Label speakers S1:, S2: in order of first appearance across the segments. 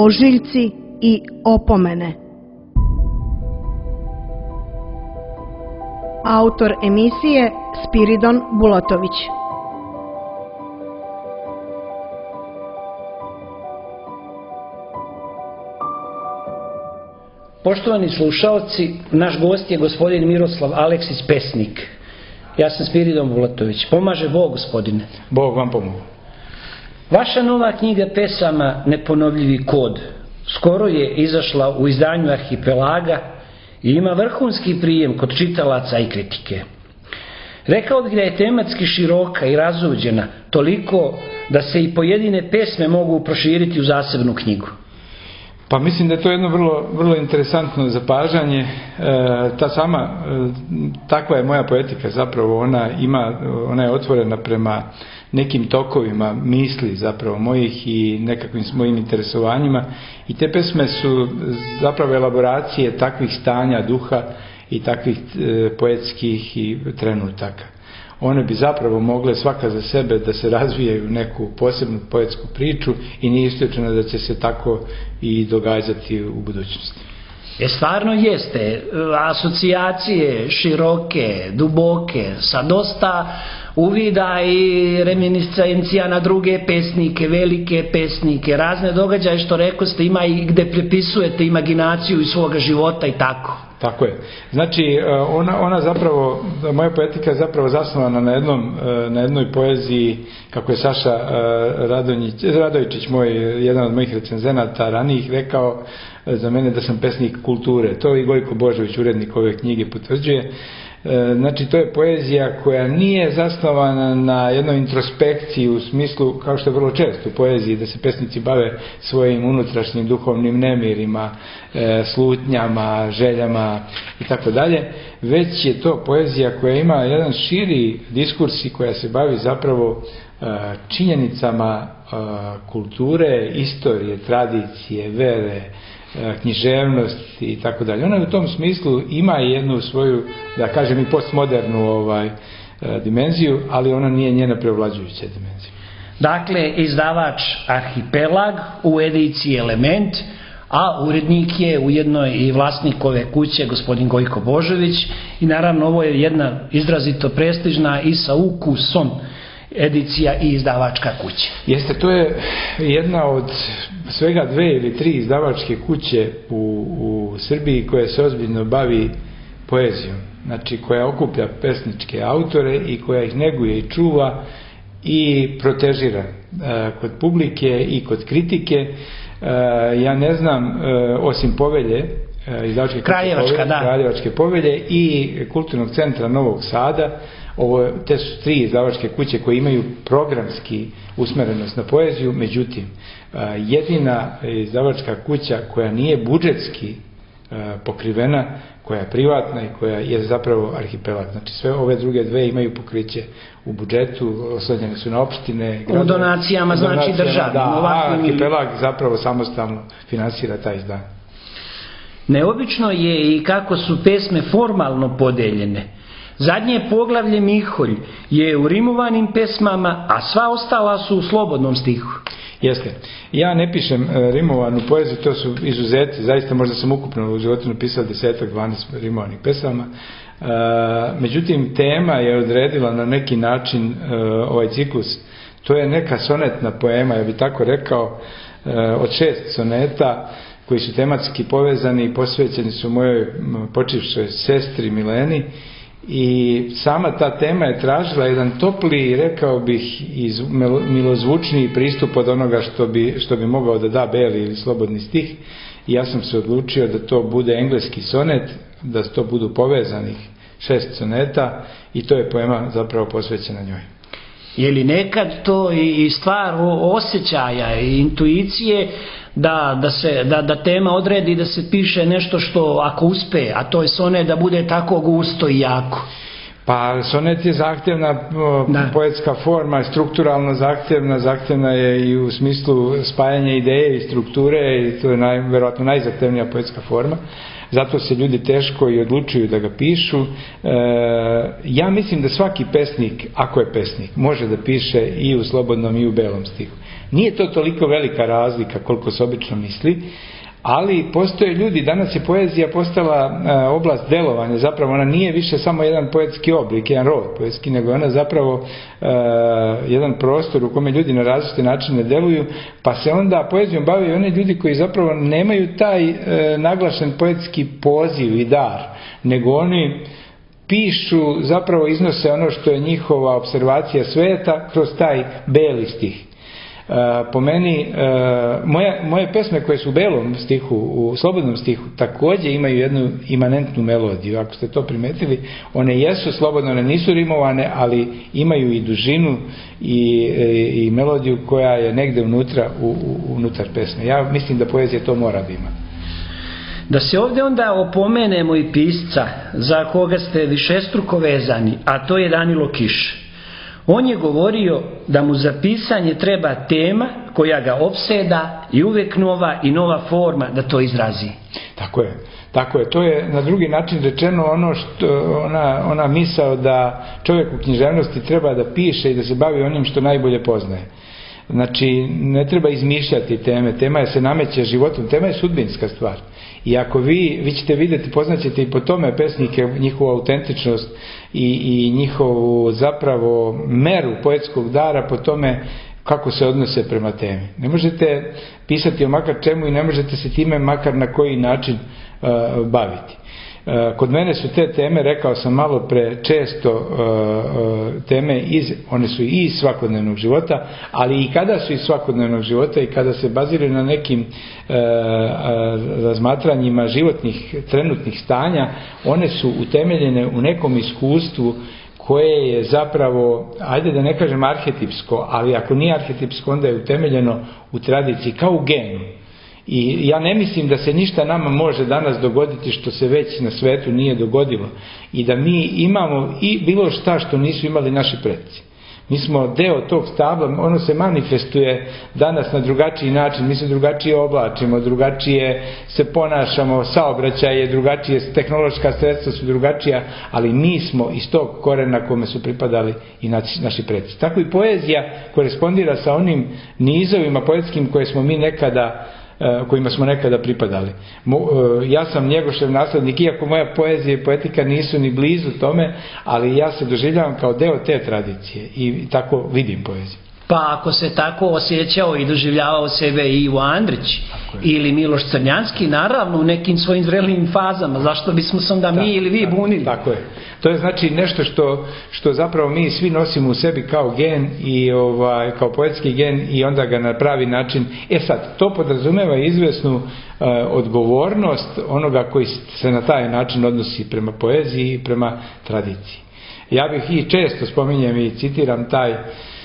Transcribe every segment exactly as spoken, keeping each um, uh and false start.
S1: ožiljci i opomene. Autor emisije Spiridon Bulatović.
S2: Poštovani slušalci, naš gost je gospodin Miroslav Aleksić, pesnik. Ja sam Spiridon Bulatović. Pomaže Bog, gospodine.
S3: Bog vam pomogu.
S2: Vaša nova knjiga pesama Neponovljivi kod skoro je izašla u izdanju Arhipelaga i ima vrhunski prijem kod čitalaca i kritike. Rekao bih da je tematski široka i razuđena, toliko da se i pojedine pesme mogu proširiti u zasebnu knjigu.
S3: Pa mislim da je to jedno vrlo, vrlo interesantno zapažanje. E, ta sama, e, takva je moja poetika zapravo, ona ima, ona je otvorena prema nekim tokovima misli zapravo mojih i nekakvim mojim interesovanjima i te pesme su zapravo elaboracije takvih stanja duha i takvih e, poetskih i trenutaka. One bi zapravo mogle svaka za sebe da se razvijaju neku posebnu poetsku priču i nije isključeno da će se tako i događati u budućnosti.
S2: Je, stvarno jeste. Asocijacije široke, duboke, sa dosta uvida i reminiscencija na druge pesnike, velike pesnike, razne događaje što rekoste, ima i gde prepisujete imaginaciju iz svoga života i tako.
S3: Tako je. Znači, ona, ona zapravo, moja poetika je zapravo zasnovana na, jednom, na jednoj poeziji, kako je Saša Radonjić, Radojičić, moj, jedan od mojih recenzenata ranijih, rekao za mene da sam pesnik kulture. To i Gojko Božović, urednik ove knjige, potvrđuje. Znači, to je poezija koja nije zasnovana na jednoj introspekciji u smislu, kao što je vrlo često u poeziji, da se pesnici bave svojim unutrašnjim duhovnim nemirima, slutnjama, željama i tako dalje, već je to poezija koja ima jedan širi diskurs i koja se bavi zapravo činjenicama kulture, istorije, tradicije, vere, književnost i tako dalje. Ona u tom smislu ima jednu svoju, da kažem, i postmodernu ovaj, dimenziju, ali ona nije njena prevlađujuća dimenzija.
S2: Dakle, izdavač Arhipelag u ediciji Element, a urednik je ujedno i vlasnik ove kuće, gospodin Gojko Božović, i naravno ovo je jedna izrazito prestižna i sa ukusom edicija i izdavačka kuća.
S3: Jeste, to je jedna od svega dve ili tri izdavačke kuće u, u Srbiji koja se ozbiljno bavi poezijom. Znači, koja okuplja pesničke autore i koja ih neguje i čuva i protežira e, kod publike i kod kritike. E, ja ne znam, e, osim Povelje, e, izdavačke
S2: Kraljevačka,
S3: povelje,
S2: da.
S3: Kraljevačke povelje i Kulturnog centra Novog Sada, ovo, te su tri izdavačke kuće koje imaju programski usmerenost na poeziju, međutim, jedina izdavačka kuća koja nije budžetski pokrivena, koja je privatna i koja je zapravo Arhipelag. Znači, sve ove druge dve imaju pokriće u budžetu, oslonjene su na opštine, gradove,
S2: u donacijama, znači državnim.
S3: Da, a Arhipelag zapravo samostalno finansira taj izdan.
S2: Neobično je i kako su pesme formalno podeljene. Zadnje poglavlje Miholj je u rimovanim pesmama, a sva ostala su u slobodnom stihu.
S3: Jeste. Ja ne pišem e, rimovanu poeziju, to su izuzeti, zaista možda sam ukupno u životu napisao desetak, dvanaest rimovanih pesama. E, međutim, tema je odredila na neki način e, ovaj ciklus. To je neka sonetna poema, ja bih tako rekao, e, od šest soneta koji su tematski povezani i posvećeni su mojoj počivšoj sestri Mileni. I sama ta tema je tražila jedan topli, rekao bih, iz milozvučniji pristup od onoga što bi, što bi mogao da da beli ili slobodni stih. I ja sam se odlučio da to bude engleski sonet, da to budu povezanih šest soneta i to je poema zapravo posvećena njoj.
S2: Je li nekad to i stvar osjećaja i intuicije da, da, se, da, da tema odredi da se piše nešto što ako uspe, a to je sonet, da bude tako gusto i jako?
S3: Pa sonet je zahtjevna
S2: da.
S3: poetska forma, strukturalno zahtjevna, zahtjevna je i u smislu spajanja ideje i strukture i to je naj, verovatno najzahtjevnija poetska forma. Zato se ljudi teško i odlučuju da ga pišu. E, ja mislim da svaki pesnik, ako je pesnik, može da piše i u slobodnom i u belom stihu. Nije to toliko velika razlika koliko se obično misli, ali postoje ljudi, danas je poezija postala oblast delovanja, zapravo ona nije više samo jedan poetski oblik, jedan rod poetski, nego ona zapravo uh, jedan prostor u kome ljudi na različite načine deluju, pa se onda poezijom bave i oni ljudi koji zapravo nemaju taj uh, naglašen poetski poziv i dar, nego oni pišu, zapravo iznose ono što je njihova observacija sveta kroz taj beli stih. Uh, po meni, uh, moje, moje pesme koje su u belom stihu, u slobodnom stihu, također imaju jednu imanentnu melodiju. Ako ste to primetili, one jesu slobodne, one nisu rimovane, ali imaju i dužinu i, i, i melodiju koja je negde unutra, u, u, unutar pesme. Ja mislim da poezija to mora da ima.
S2: Da se ovdje onda opomenemo i pisca za koga ste višestruko vezani, a to je Danilo Kiš. On je govorio da mu za pisanje treba tema koja ga opseda i uvijek nova i nova forma da to izrazi.
S3: Tako je. Tako je, to je na drugi način rečeno ono što, ona, ona misao da čovjek u književnosti treba da piše i da se bavi onim što najbolje poznaje. Znači, ne treba izmišljati teme, tema je se nameće životom, tema je sudbinska stvar. I ako vi, vi ćete vidjeti, poznaćete i po tome pesnike, njihovu autentičnost i, i njihovu zapravo meru poetskog dara po tome kako se odnose prema temi. Ne možete pisati o makar čemu i ne možete se time makar na koji način uh, baviti. Uh, kod mene su te teme, rekao sam malo pre, često uh, uh, teme iz, one su i iz svakodnevnog života, ali i kada su iz svakodnevnog života i kada se baziraju na nekim uh, uh, razmatranjima životnih trenutnih stanja, one su utemeljene u nekom iskustvu koje je zapravo, ajde da ne kažem arhetipsko, ali ako nije arhetipsko, onda je utemeljeno u tradiciji, kao u genu. I ja ne mislim da se ništa nama može danas dogoditi što se već na svetu nije dogodilo. I da mi imamo i bilo šta što nisu imali naši preci. Mi smo deo tog stabla, ono se manifestuje danas na drugačiji način, mi se drugačije oblačimo, drugačije se ponašamo, saobraćaje, drugačije, tehnološka sredstva su drugačija, ali mi smo iz tog korena kome su pripadali i naši, naši preci. Tako i poezija korespondira sa onim nizovima poetskim koje smo mi nekada kojima smo nekada pripadali. Ja sam Njegošev naslednik, iako moja poezija i poetika nisu ni blizu tome, ali ja se doživljavam kao deo te tradicije i tako vidim poeziju.
S2: Pa ako se tako osjećao i doživljavao sebe i Ivo Andrić ili Miloš Crnjanski, naravno u nekim svojim zrelim fazama, zašto bismo se onda mi ili vi bunili?
S3: Tako je. To je znači nešto što, što zapravo mi svi nosimo u sebi kao gen i ovaj, kao poetski gen i onda ga na pravi način. E sad, to podrazumeva izvesnu uh, odgovornost onoga koji se na taj način odnosi prema poeziji i prema tradiciji. Ja bih i često spominjem i citiram taj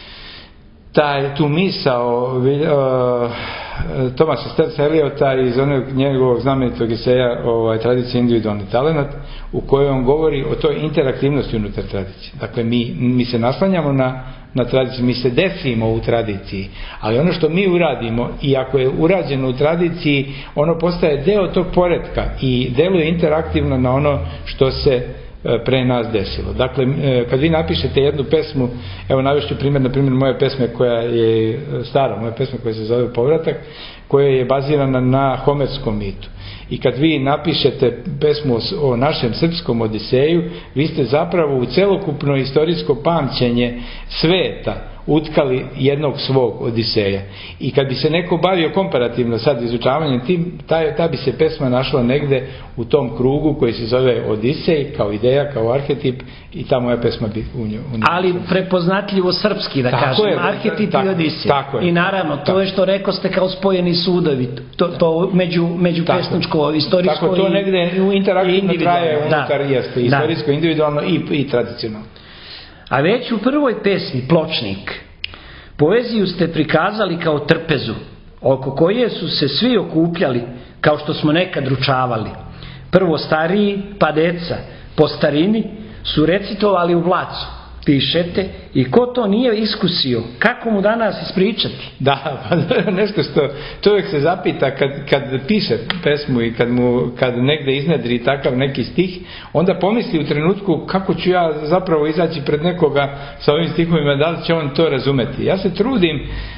S3: taj, tu misao uh, Thomasa Stersa Eliota iz onog njegovog znamenitog eseja ovaj, Tradicija individualni talenat, u kojoj on govori o toj interaktivnosti unutar tradicije. Dakle, mi, mi se naslanjamo na, na tradiciju, mi se desimo u tradiciji, ali ono što mi uradimo i ako je urađeno u tradiciji, ono postaje deo tog poretka i deluje interaktivno na ono što se pre nas desilo. Dakle, kad vi napišete jednu pesmu, evo navešću primjer, na primjer moje pesme koja je stara, moja pesma koja se zove Povratak, koja je bazirana na homerskom mitu. I kad vi napišete pesmu o našem srpskom Odiseju, vi ste zapravo u celokupno istorijsko pamćenje sveta utkali jednog svog Odiseja. I kad bi se neko bavio komparativno sad izučavanjem tim, ta, ta bi se pesma našla negde u tom krugu koji se zove Odisej, kao ideja, kao arhetip, i ta moja pesma bi u njoj.
S2: Ali prepoznatljivo srpski, da tako kažem, je, arhetip tako, i Odisej. I naravno, to tako je što rekao ste kao spojeni sudovi, to, to među, među pesničko, istorijsko
S3: tako, to negde interaktivno traje unutar,
S2: da,
S3: jeste, istorijsko,
S2: da.
S3: individualno i, i tradicionalno.
S2: A već u prvoj pesmi, Pločnik, poeziju ste prikazali kao trpezu, oko koje su se svi okupljali, kao što smo nekad ručavali. Prvo stariji, pa deca, po starini, su recitovali u Vlacu. Pišete, i ko to nije iskusio, kako mu danas ispričati?
S3: Da, pa nešto što čovjek se zapita kad, kad piše pesmu i kad mu kad negde iznedri takav neki stih, onda pomisli u trenutku kako ću ja zapravo izaći pred nekoga sa ovim stihovima, da li će on to razumeti. Ja se trudim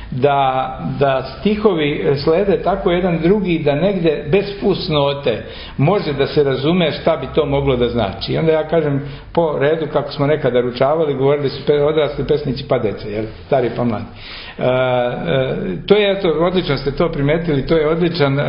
S3: da, da stihovi slede tako jedan drugi da negde bez fusnote može da se razume šta bi to moglo da znači. I onda ja kažem po redu kako smo nekada ručavali, govorili su odrasli pesnici pa dece, jer stari pa mladi. Uh, uh, to je, eto, odlično ste to primetili, to je odličan uh,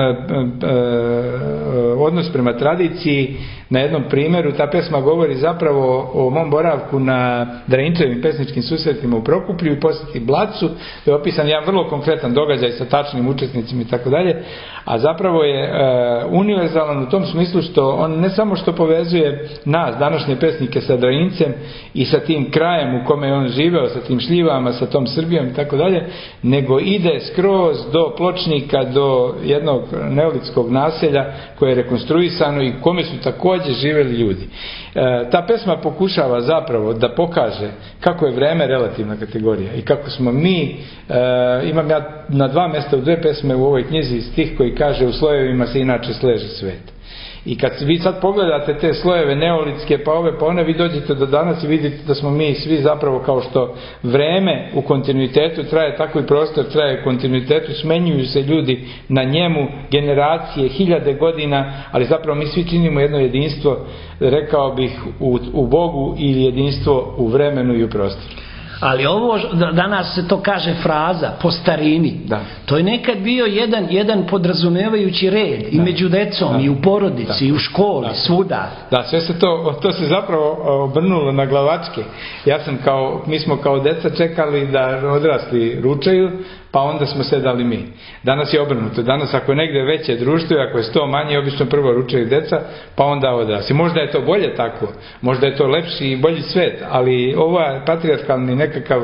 S3: uh, odnos prema tradiciji. Na jednom primjeru ta pesma govori zapravo o mom boravku na Drainčevim pesničkim susretima u Prokuplju i posjeti Blacu. To je opisan jedan vrlo konkretan događaj sa tačnim učesnicima i tako dalje, a zapravo je e, univerzalan u tom smislu što on ne samo što povezuje nas, današnje pesnike, sa Draincem i sa tim krajem u kome je on živeo, sa tim šljivama, sa tom Srbijom i tako dalje, nego ide skroz do Pločnika, do jednog neolitskog naselja koje je rekonstruisano i kome su također živeli ljudi. E, ta pesma pokušava zapravo da pokaže kako je vreme relativna kategorija i kako smo mi, e, imam ja na dva mjesta u dve pesme u ovoj knjizi stih koji kaže u slojevima se inače sleže svet. I kad vi sad pogledate te slojeve neolitske pa ove pa one, vi dođete do danas i vidite da smo mi svi zapravo, kao što vreme u kontinuitetu traje, tako i prostor traje u kontinuitetu, smenjuju se ljudi na njemu, generacije, hiljade godina, ali zapravo mi svi činimo jedno jedinstvo, rekao bih, u, u Bogu, ili jedinstvo u vremenu i u prostoru.
S2: Ali ovo, danas se to kaže fraza, po starini. Da. To je nekad bio jedan, jedan podrazumevajući red, da, i među decom, da, i u porodici, da, i u školi, da, svuda.
S3: Da, sve se to, to se zapravo obrnulo na glavačke. Ja sam kao, mi smo kao deca čekali da odrasli ručaju, pa onda smo sedali mi. Danas je obrnuto. Danas ako je negde veće društvo, ako je sto manje, obično prvo ručaju deca, pa onda odrasli. Možda je to bolje tako, možda je to lepši i bolji svet, ali ova patrijarhalni nekakav e,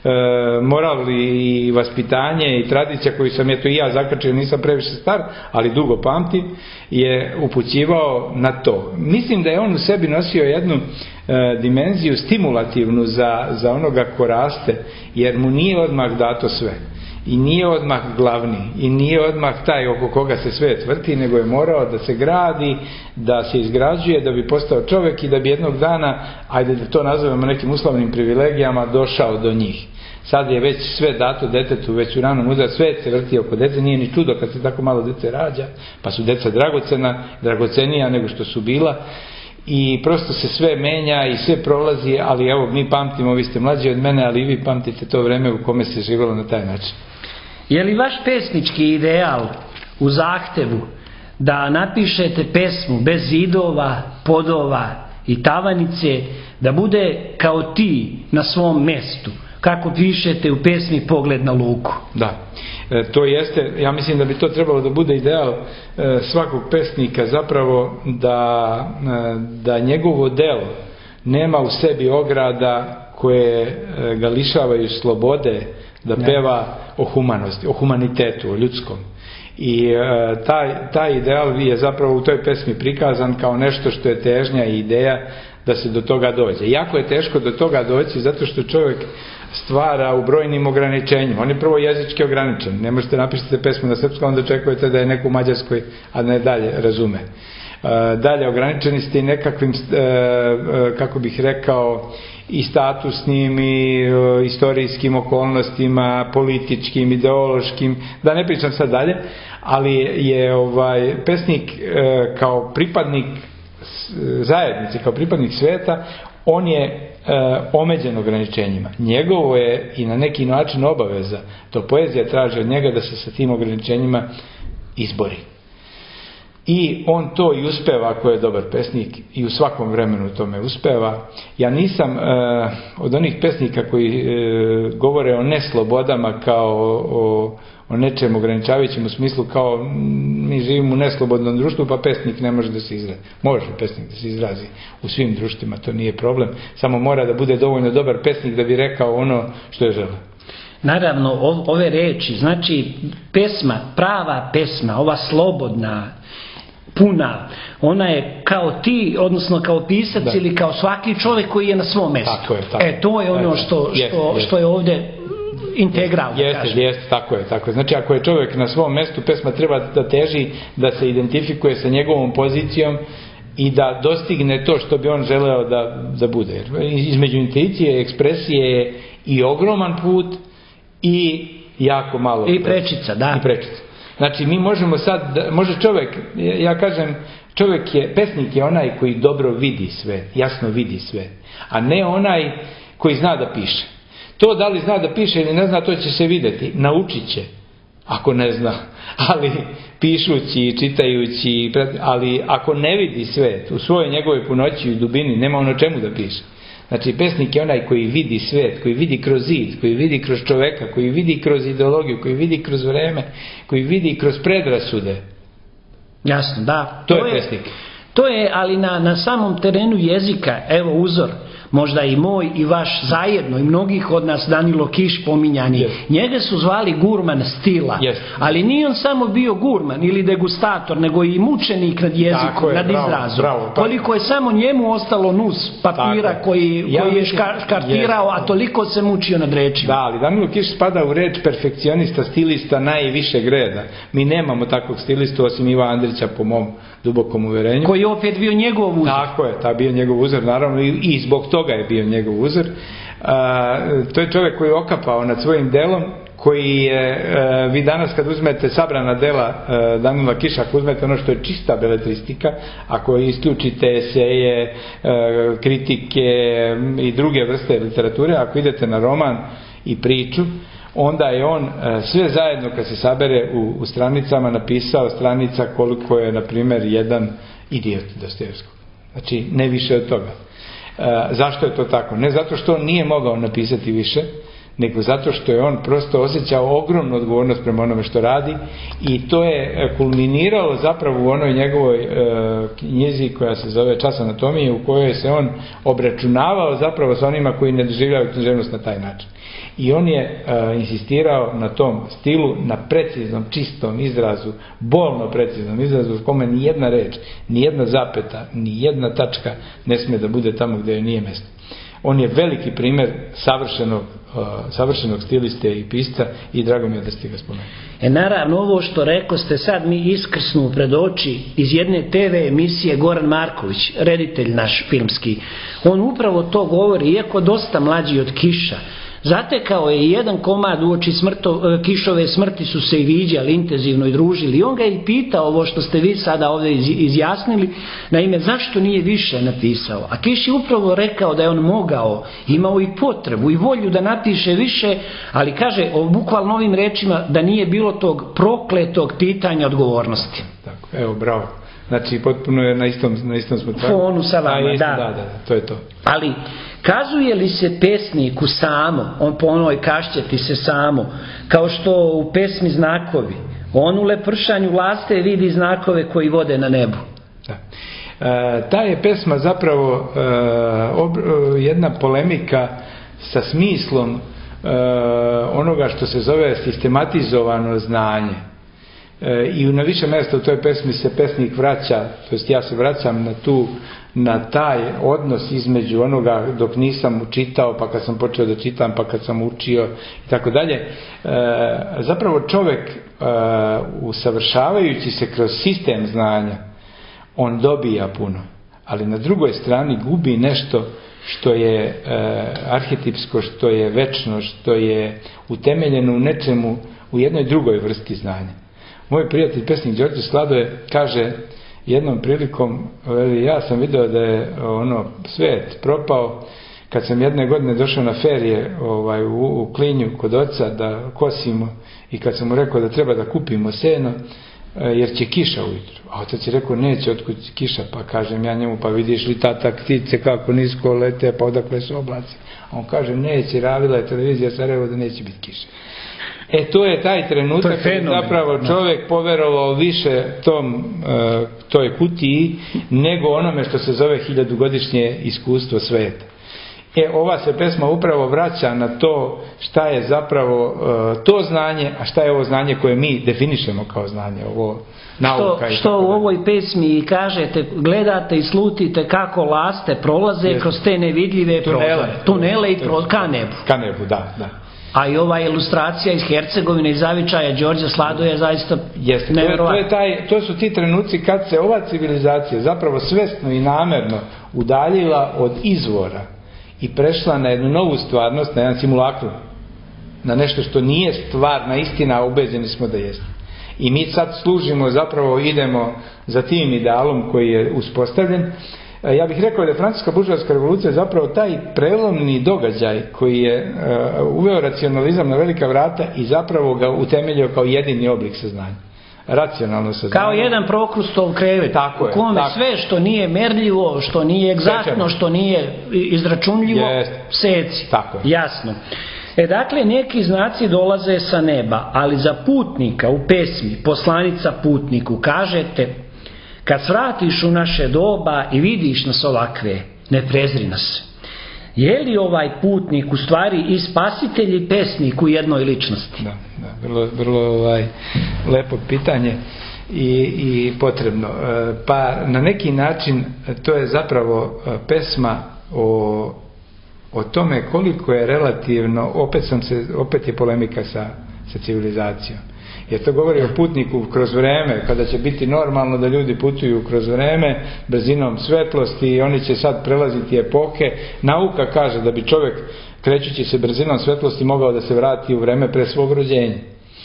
S3: moral i vaspitanje i tradicija koju sam eto i ja zakačio, nisam previše star, ali dugo pamtim, je upućivao na to. Mislim da je on u sebi nosio jednu e, dimenziju stimulativnu za, za onoga ko raste, jer mu nije odmah dato sve. I nije odmah glavni, i nije odmah taj oko koga se svet vrti, nego je morao da se gradi, da se izgrađuje, da bi postao čovjek i da bi jednog dana, ajde da to nazovemo nekim uslovnim privilegijama, došao do njih. Sad je već sve dato detetu, već u ranom uzrastu, svet se vrti oko dece, nije ni čudo kad se tako malo dece rađa, pa su deca dragocena, dragocenija nego što su bila. I prosto se sve menja i sve prolazi, ali evo, mi pamtimo, vi ste mlađi od mene, ali i vi pamtite to vreme u kome se živjelo na taj način.
S2: Je li vaš pesnički ideal u zahtevu da napišete pesmu bez zidova, podova i tavanice, da bude kao ti na svom mestu, kako pišete u pesmi Pogled na luku?
S3: Da, e, to jeste, ja mislim da bi to trebalo da bude ideal e, svakog pesnika, zapravo da, e, da njegovo delo nema u sebi ograda koje e, ga lišavaju slobode da peva o humanosti, o humanitetu, o ljudskom. I e, taj, taj ideal je zapravo u toj pesmi prikazan kao nešto što je težnja i ideja da se do toga dođe. Jako je teško do toga doći zato što čovjek stvara u brojnim ograničenjima. On je prvo jezički ograničen. Ne možete napisati pesmu na srpskom, onda očekujete da je neko u Mađarskoj, a ne dalje razume. E, dalje, ograničeni ste i nekakvim, e, e, kako bih rekao, i statusnim i e, istorijskim okolnostima, političkim, ideološkim, da ne pričam sad dalje, ali je ovaj pesnik e, kao pripadnik zajednice, kao pripadnik sveta, on je e, omeđen ograničenjima. Njegovo je i na neki način obaveza, to poezija traži od njega da se sa tim ograničenjima izbori. I on to i uspeva ako je dobar pesnik, i u svakom vremenu tome uspeva. Ja nisam e, od onih pesnika koji e, govore o neslobodama kao o, o nečem ograničavajućem, u smislu kao mi živimo u neslobodnom društvu pa pesnik ne može da se izrazi. Može pesnik da se izrazi u svim društvima, to nije problem, samo mora da bude dovoljno dobar pesnik da bi rekao ono što je želeo.
S2: Naravno, ove reči, znači pesma, prava pesma, ova slobodna, puna, ona je kao ti, odnosno kao pisac, da, ili kao svaki čovjek koji je na svom mjestu.
S3: Tako je, tako.
S2: E, to je ono što, što, jest, jest. što je ovdje integralno.
S3: Jeste, jeste, tako je, tako je. Znači, ako je čovjek na svom mjestu, pesma treba da teži, da se identifikuje sa njegovom pozicijom i da dostigne to što bi on želeo da, da bude. Između intuicije i ekspresije je i ogroman put i jako malo.
S2: I prečica, da.
S3: I prečica. Znači, mi možemo sad, može čovjek, ja kažem, čovjek je, pesnik je onaj koji dobro vidi sve, jasno vidi sve, a ne onaj koji zna da piše. To da li zna da piše ili ne zna, to će se vidjeti, naučit će, ako ne zna, ali pišući, čitajući, ali ako ne vidi svet u svojoj njegovoj punoći i dubini, nema ono čemu da piše. Znači, pesnik je onaj koji vidi svet, koji vidi kroz zid, koji vidi kroz čoveka, koji vidi kroz ideologiju, koji vidi kroz vreme, koji vidi kroz predrasude.
S2: Jasno, da.
S3: To, to je pesnik.
S2: To je, ali na, na samom terenu jezika, evo uzor, možda i moj i vaš zajedno i mnogih od nas, Danilo Kiš pominjani, yes. Njega su zvali gurman stila, yes. Ali nije on samo bio gurman ili degustator, nego i mučenik nad jezikom, je, nad bravo, izrazom. Bravo, pa... Koliko je samo njemu ostalo nus papira koji, ja koji je ška, škartirao, yes. A toliko se mučio nad rečima.
S3: Da, ali Danilo Kiš spada u reč perfekcionista, stilista najvišeg reda. Mi nemamo takvog stilistu osim Iva Andrića, po mom dubokom uverenju.
S2: Koji je opet bio njegov uzor.
S3: Tako je, ta bio njegov uzor, naravno, i, i zbog toga je bio njegov uzor. A, to je čovjek koji je okapao nad svojim delom, koji je, a, vi danas kad uzmete sabrana dela a, Danila Kiša, ako uzmete ono što je čista beletristika, ako isključite eseje, a, kritike i druge vrste literature, ako idete na roman i priču, onda je on sve zajedno kad se sabere u, u stranicama napisao stranica koliko je, na primjer, jedan Idiot Dostojevskog. Znači, ne više od toga. E, zašto je to tako? Ne zato što on nije mogao napisati više, nego zato što je on prosto osjećao ogromnu odgovornost prema onome što radi i to je kulminiralo zapravo u onoj njegovoj e, knjizi koja se zove Čas anatomije, u kojoj se on obračunavao zapravo sa onima koji ne doživljavaju književnost na taj način. I on je e, insistirao na tom stilu, na preciznom, čistom izrazu, bolno preciznom izrazu, u kome ni jedna reč, ni jedna zapeta, ni jedna tačka ne smije da bude tamo gdje joj nije mjesto. On je veliki primjer savršenog, uh, savršenog stiliste i pisca i drago mi je da ste ga spomenuli.
S2: E naravno, ovo što rekao ste sad mi iskrsnu pred oči iz jedne te ve emisije Goran Marković, reditelj naš filmski. On upravo to govori, iako dosta mlađi od Kiša. Zatekao je jedan komad uoči smrto, Kišove smrti, su se i viđali intenzivno i družili. I on ga je i pitao ovo što ste vi sada ovdje izjasnili, naime, zašto nije više napisao. A Kiš je upravo rekao da je on mogao, imao i potrebu i volju da napiše više, ali kaže o bukvalno ovim rečima da nije bilo tog prokletog pitanja odgovornosti.
S3: Tako, evo, bravo. Znači, potpuno je na istom, na istom smo tako.
S2: Fonu sa vama,
S3: isto,
S2: da.
S3: Da, da, to je to.
S2: Ali, kazuje li se pesniku samo, on po onoj kašćeti se samo, kao što u pesmi Znakovi, on u lepršanju laste vidi znakove koji vode na nebu.
S3: Da. E, ta je pesma zapravo e, ob, e, jedna polemika sa smislom e, onoga što se zove sistematizovano znanje. I na više mjesta u toj pesmi se pesnik vraća, to jest ja se vraćam na tu, na taj odnos između onoga dok nisam učitao, pa kad sam počeo da čitam, pa kad sam učio i tako dalje. Zapravo čovjek, usavršavajući se kroz sistem znanja, on dobija puno, ali na drugoj strani gubi nešto što je arhetipsko, što je večno, što je utemeljeno u nečemu, u jednoj drugoj vrsti znanja. Moj prijatelj, pesnik Đorđe Sladoje, kaže jednom prilikom, ja sam vidio da je ono svet propao kad sam jedne godine došao na ferije ovaj, u, u Klinju kod oca da kosimo i kad sam mu rekao da treba da kupimo seno jer će kiša ujutro. A otac je rekao neće, otkud kiša, pa kažem ja njemu, pa vidiš li tata ptice kako nisko lete, pa odakle su oblaci. A on kaže neće, ravila je televizija Sarajevo da neće biti kiša. E to je taj trenutak kad je zapravo čovjek poverovao više tom, toj kutiji nego onome što se zove hiljadugodišnje iskustvo sveta. E ova se pesma upravo vraća na to šta je zapravo to znanje, a šta je ovo znanje koje mi definišemo kao znanje, ovo nauka.
S2: Što, što u ovoj pesmi kažete, gledate i slutite kako laste prolaze Jeste. kroz te nevidljive tunele, tunele i pro, ka nebu.
S3: Ka nebu, da, da.
S2: A i ova ilustracija iz Hercegovine i zavičaja Đorđa Sladoje je zaista nevjerovatno.
S3: To, je taj, to su ti trenuci kad se ova civilizacija zapravo svesno i namerno udaljila od izvora i prešla na jednu novu stvarnost, na jedan simulakrum. na nešto što nije stvarna istina, a ubeđeni smo da jeste. I mi sad služimo, zapravo idemo za tim idealom koji je uspostavljen. Ja bih rekao da je Francuska buržoaska revolucija zapravo taj prelomni događaj koji je uveo racionalizam na velika vrata i zapravo ga utemeljio kao jedini oblik saznanja. Racionalno saznanje.
S2: Kao jedan Prokrustov krevet, tako u kome tako. Sve što nije merljivo, što nije egzaktno, što nije izračunljivo, yes. seci.
S3: Tako je.
S2: Jasno. E dakle, neki znaci dolaze sa neba, ali za putnika u pesmi Poslanica putniku kažete: kad svratiš u naše doba i vidiš nas ovakve, ne prezri nas. Je li ovaj putnik u stvari i spasitelj i pesnik u jednoj ličnosti?
S3: Da, da, vrlo, vrlo ovaj, lepo pitanje i, i potrebno. Pa na neki način to je zapravo pesma o, o tome koliko je relativno, opet, sam se, opet je polemika sa, sa civilizacijom. Jer to govori o putniku kroz vreme, kada će biti normalno da ljudi putuju kroz vreme, brzinom svetlosti i oni će sad prelaziti epohe. Nauka kaže da bi čovjek, krećući se brzinom svetlosti, mogao da se vrati u vreme pre svog rođenja.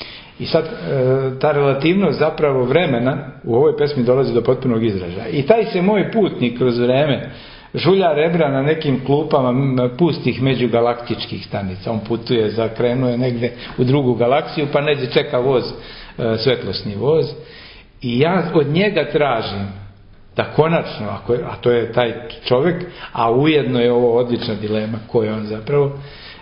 S3: I sad ta relativnost zapravo vremena u ovoj pesmi dolazi do potpunog izražaja. I taj se moj putnik kroz vreme žulja rebra na nekim klupama pustih međugalaktičkih stanica. On putuje, zakrenuo je negde u drugu galaksiju, pa neđe čeka voz, svetlosni voz. I ja od njega tražim da konačno, a to je taj čovjek, a ujedno je ovo odlična dilema, ko je on zapravo,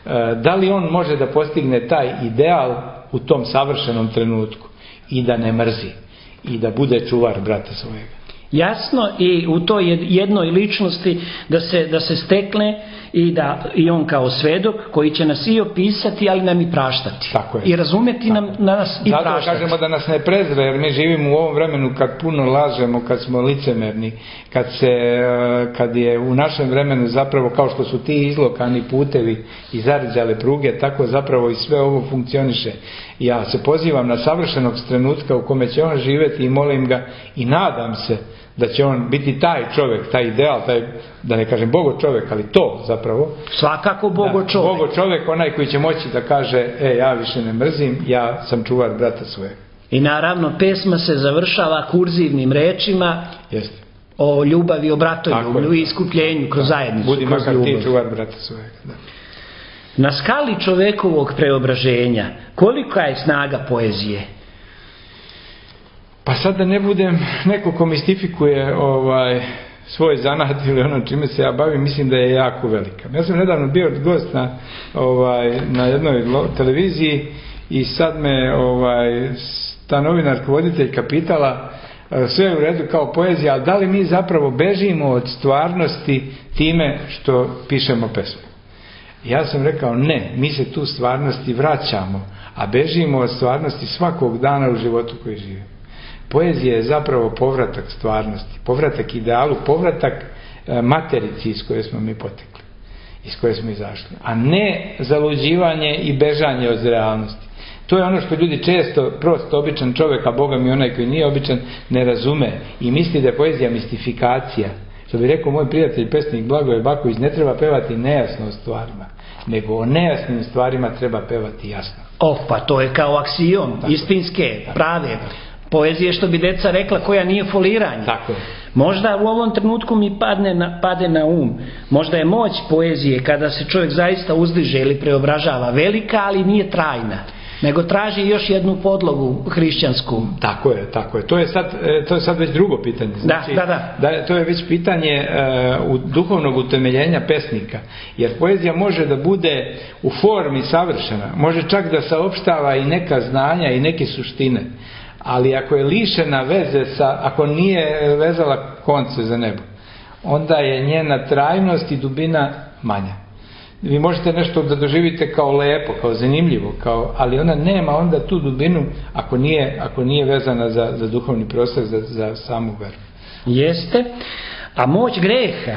S3: da li on može da postigne taj ideal u tom savršenom trenutku i da ne mrzi i da bude čuvar brata svojega.
S2: Jasno, i u toj jednoj ličnosti da se, da se stekne i da i on kao svedok koji će nas i opisati, ali nam i praštati.
S3: Tako je.
S2: I razumeti nam nas i
S3: zato
S2: praštati.
S3: Zato kažemo da nas ne prezre, jer mi živimo u ovom vremenu kad puno lažemo, kad smo licemerni, kad, se, kad je u našem vremenu zapravo kao što su ti izlokani putevi i zarđale pruge, tako zapravo i sve ovo funkcioniše. Ja se pozivam na savršenog trenutka u kome će on živjeti i molim ga i nadam se da će on biti taj čovjek, taj ideal, taj, da ne kažem bogo čovjek, ali to zapravo.
S2: Svakako bogo
S3: da,
S2: čovjek.
S3: Bogo čovjek, onaj koji će moći da kaže, e, ja više ne mrzim, ja sam čuvar brata svojeg.
S2: I naravno, pesma se završava kurzivnim rečima.
S3: Jeste.
S2: O ljubavi, o bratovlju i iskupljenju kroz zajednicu.
S3: Budi makar ti čuvar brata svojeg. Da.
S2: Na skali čovekovog preobraženja, kolika je snaga poezije?
S3: Pa sad da ne budem neko ko mistifikuje ovaj, svoj zanat ili ono čime se ja bavim, mislim da je jako velika. Ja sam nedavno bio gost na, ovaj, na jednoj televiziji i sad me ovaj, ta novinarka voditeljka pitala, sve je u redu kao poezija, ali da li mi zapravo bežimo od stvarnosti time što pišemo pesmu? Ja sam rekao ne, mi se tu stvarnosti vraćamo, a bežimo od stvarnosti svakog dana u životu koji živimo. Poezija je zapravo povratak stvarnosti, povratak idealu, povratak materici iz koje smo mi potekli, iz koje smo izašli, a ne zaluđivanje i bežanje od realnosti. To je ono što ljudi često, prost, običan čovjek, a Boga mi onaj koji nije običan, ne razume i misli da je poezija mistifikacija. Što bi rekao moj prijatelj, pesnik Blagoje Baković, ne treba pevati nejasno o stvarima, nego o nejasnim stvarima treba pevati jasno.
S2: Oh, pa to je kao aksijom, tako, istinske, tako, prave poezije, što bi deca rekla, koja nije foliranje.
S3: Tako je.
S2: Možda u ovom trenutku mi padne na, pade na um, možda je moć poezije kada se čovjek zaista uzdiže ili preobražava velika, ali nije trajna, nego traži još jednu podlogu hrišćansku.
S3: Tako je, tako je. To je sad, to je sad već drugo pitanje. Znači,
S2: da, da, da.
S3: da, to je već pitanje uh, duhovnog utemeljenja pesnika. Jer poezija može da bude u formi savršena, može čak da saopštava i neka znanja i neke suštine. Ali ako je lišena veze sa, ako nije vezala konce za nebo, onda je njena trajnost i dubina manja. Vi možete nešto da doživite kao lepo, kao zanimljivo, kao, ali ona nema onda tu dubinu ako nije, ako nije vezana za, za duhovni prostor, za, za samu veru.
S2: Jeste, a moć greha,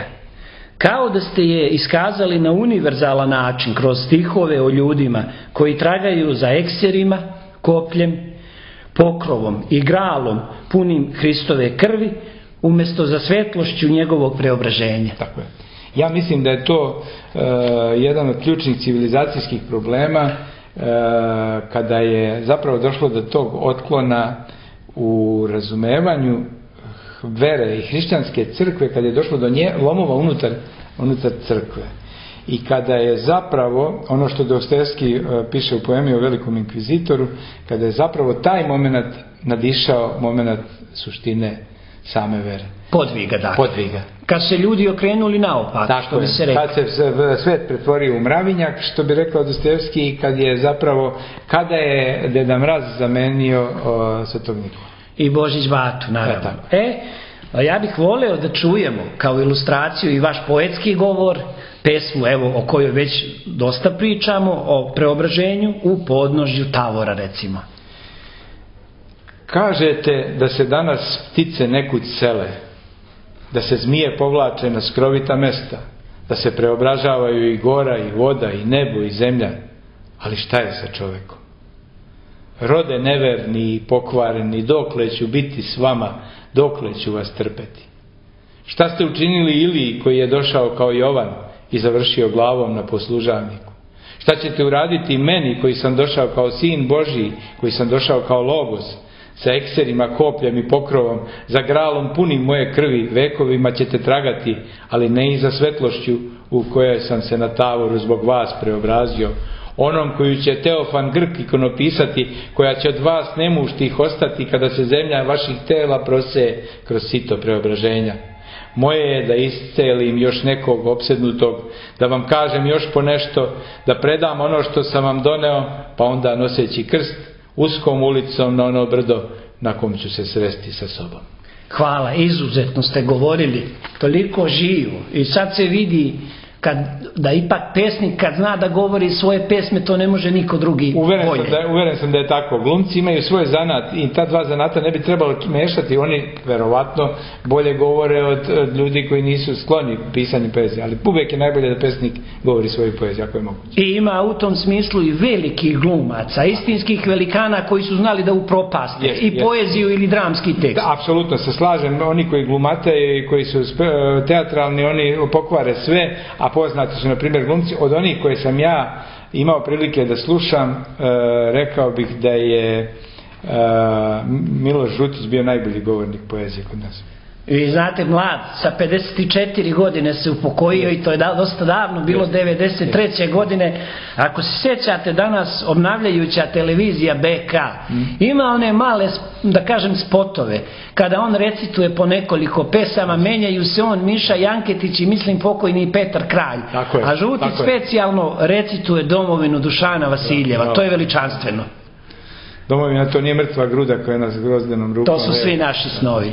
S2: kao da ste je iskazali na univerzalan način, kroz stihove o ljudima koji tragaju za ekserima, kopljem, pokrovom i gralom punim Hristove krvi, umjesto za svetlošću njegovog preobraženja.
S3: Tako je. Ja mislim da je to uh, jedan od ključnih civilizacijskih problema kada je zapravo došlo do tog otklona u razumevanju vere i hrišćanske crkve, kada je došlo do nje, lomova unutar, unutar crkve. I kada je zapravo, ono što Dostojevski piše u poemi o Velikom inkvizitoru, kada je zapravo taj moment nadišao moment suštine same vere.
S2: Podviga, dakle.
S3: Podviga.
S2: Kad se ljudi okrenuli naopak,
S3: tako
S2: što bi se rekao.
S3: Kad se svet pretvorio u mravinjak, što bi rekao Dostojevski, i kad je zapravo, kada je Deda Mraz zamenio o, Svetog Nikolu.
S2: I Božić Batu, naravno. E, ja bih voleo da čujemo kao ilustraciju i vaš poetski govor, pesmu, evo, o kojoj već dosta pričamo, o preobraženju u podnožju Tavora, recimo.
S3: Kažete da se danas ptice nekud sele, da se zmije povlače na skrovita mesta, da se preobražavaju i gora, i voda, i nebo, i zemlja. Ali šta je sa čovekom? Rode neverni i pokvareni, dokle ću biti s vama, dokle ću vas trpeti? Šta ste učinili Iliji koji je došao kao Jovan i završio glavom na poslužavniku? Šta ćete uraditi meni koji sam došao kao sin Božiji, koji sam došao kao logos, sa ekserima, kopljem i pokrovom, za gralom punim moje krvi, vekovima ćete tragati, ali ne i za svetlošću u kojoj sam se na Tavoru zbog vas preobrazio, onom koju će Teofan Grk ikonopisati, koja će od vas nemuštih ostati kada se zemlja vaših tela proseje kroz sito preobraženja. Moje je da iscelim još nekog opsednutog, da vam kažem još po nešto, da predam ono što sam vam doneo, pa onda noseći krst, uskom ulicom na ono brdo na kom ću se sresti sa sobom.
S2: Hvala, izuzetno ste govorili, toliko živo, i sad se vidi kad, da ipak pesnik kad zna da govori svoje pesme, to ne može niko drugi
S3: uveren
S2: bolje.
S3: Sam da, uveren sam da je tako. Glumci imaju svoj zanat i ta dva zanata ne bi trebalo mešati. Oni verovatno bolje govore od, od ljudi koji nisu skloni pisanju poezije, ali uvijek je najbolje da pesnik govori svoju poeziju ako je moguće.
S2: I ima u tom smislu i velikih glumaca, istinskih velikana koji su znali da upropaste
S3: jest,
S2: i
S3: jest.
S2: poeziju ili dramski tekst.
S3: Da, apsolutno se slažem, oni koji glumate i koji su teatralni, oni pokvare sve, a poznati su na primjer glumci. Od onih koje sam ja imao prilike da slušam, e, rekao bih da je e, Miloš Žutić bio najbolji govornik poezije kod nas.
S2: Vi znate, mlad, sa pedeset četiri godine se upokojio, i to je da, dosta davno, bilo devedeset treće godine. Ako se sjećate danas, obnavljajuća televizija B K ima one male, da kažem, spotove, kada on recituje po nekoliko pesama, menjaju se on, Miša Janketić i mislim pokojni Petar Kralj,
S3: je,
S2: a Žutić specijalno recituje Domovinu Dušana Vasiljeva. Da, to je veličanstveno.
S3: Domovina, to nije mrtva gruda koja je nas grozdenom rukom.
S2: To su svi naši snovi.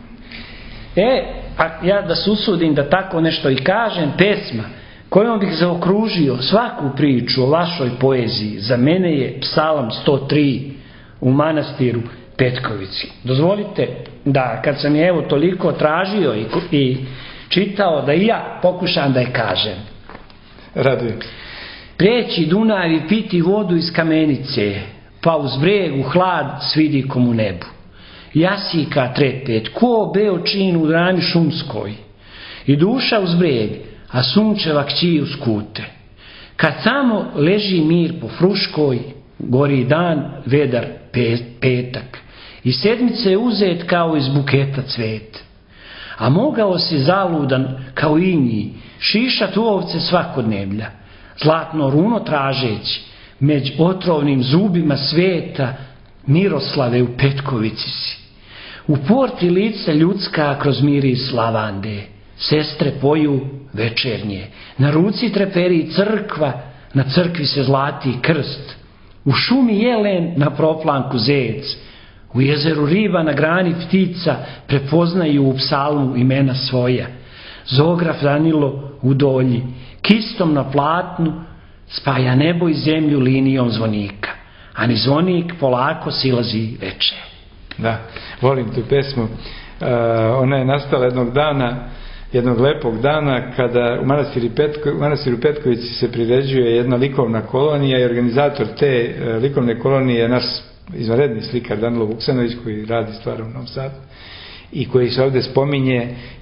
S2: E, a ja da se usudim da tako nešto i kažem, pesma kojom bih zaokružio svaku priču o vašoj poeziji, za mene je Psalam sto tri u manastiru Petkovici. Dozvolite da kad sam je evo toliko tražio i, i čitao, da i ja pokušam da je kažem.
S3: Radujem.
S2: Prijeći Dunav i piti vodu iz kamenice, pa uz breg u hlad svidikom u nebu. Jasika trepet, ko beo čin u drami šumskoj, i duša uz breg, a sunčeva kći uz kute. Kad samo leži mir po Fruškoj, gori dan, vedar petak, i sedmice je uzet kao iz buketa cvet. A mogao si zaludan kao inji šišat u ovce svakodnevlja, zlatno runo tražeći, među otrovnim zubima sveta, Miroslave u Petkovici si. U porti lice ljudska kroz miris lavande, sestre poju večernje, na ruci treperi crkva, na crkvi se zlati krst, u šumi jelen, na proplanku zec, u jezeru riba, na grani ptica, prepoznaju u psalmu imena svoja, zograf Danilo u dolji, kistom na platnu, spaja nebo i zemlju linijom zvonika, a ni zvonik polako silazi veče.
S3: Da, volim tu pesmu. Uh, ona je nastala jednog dana, jednog lepog dana, kada u Manastiru, Petko, u Manastiru Petkovici se priređuje jedna likovna kolonija, i organizator te uh, likovne kolonije je naš izvanredni slikar Danilo Vuksanović, koji radi stvar u Novom Sadu i koji se ovdje spominje,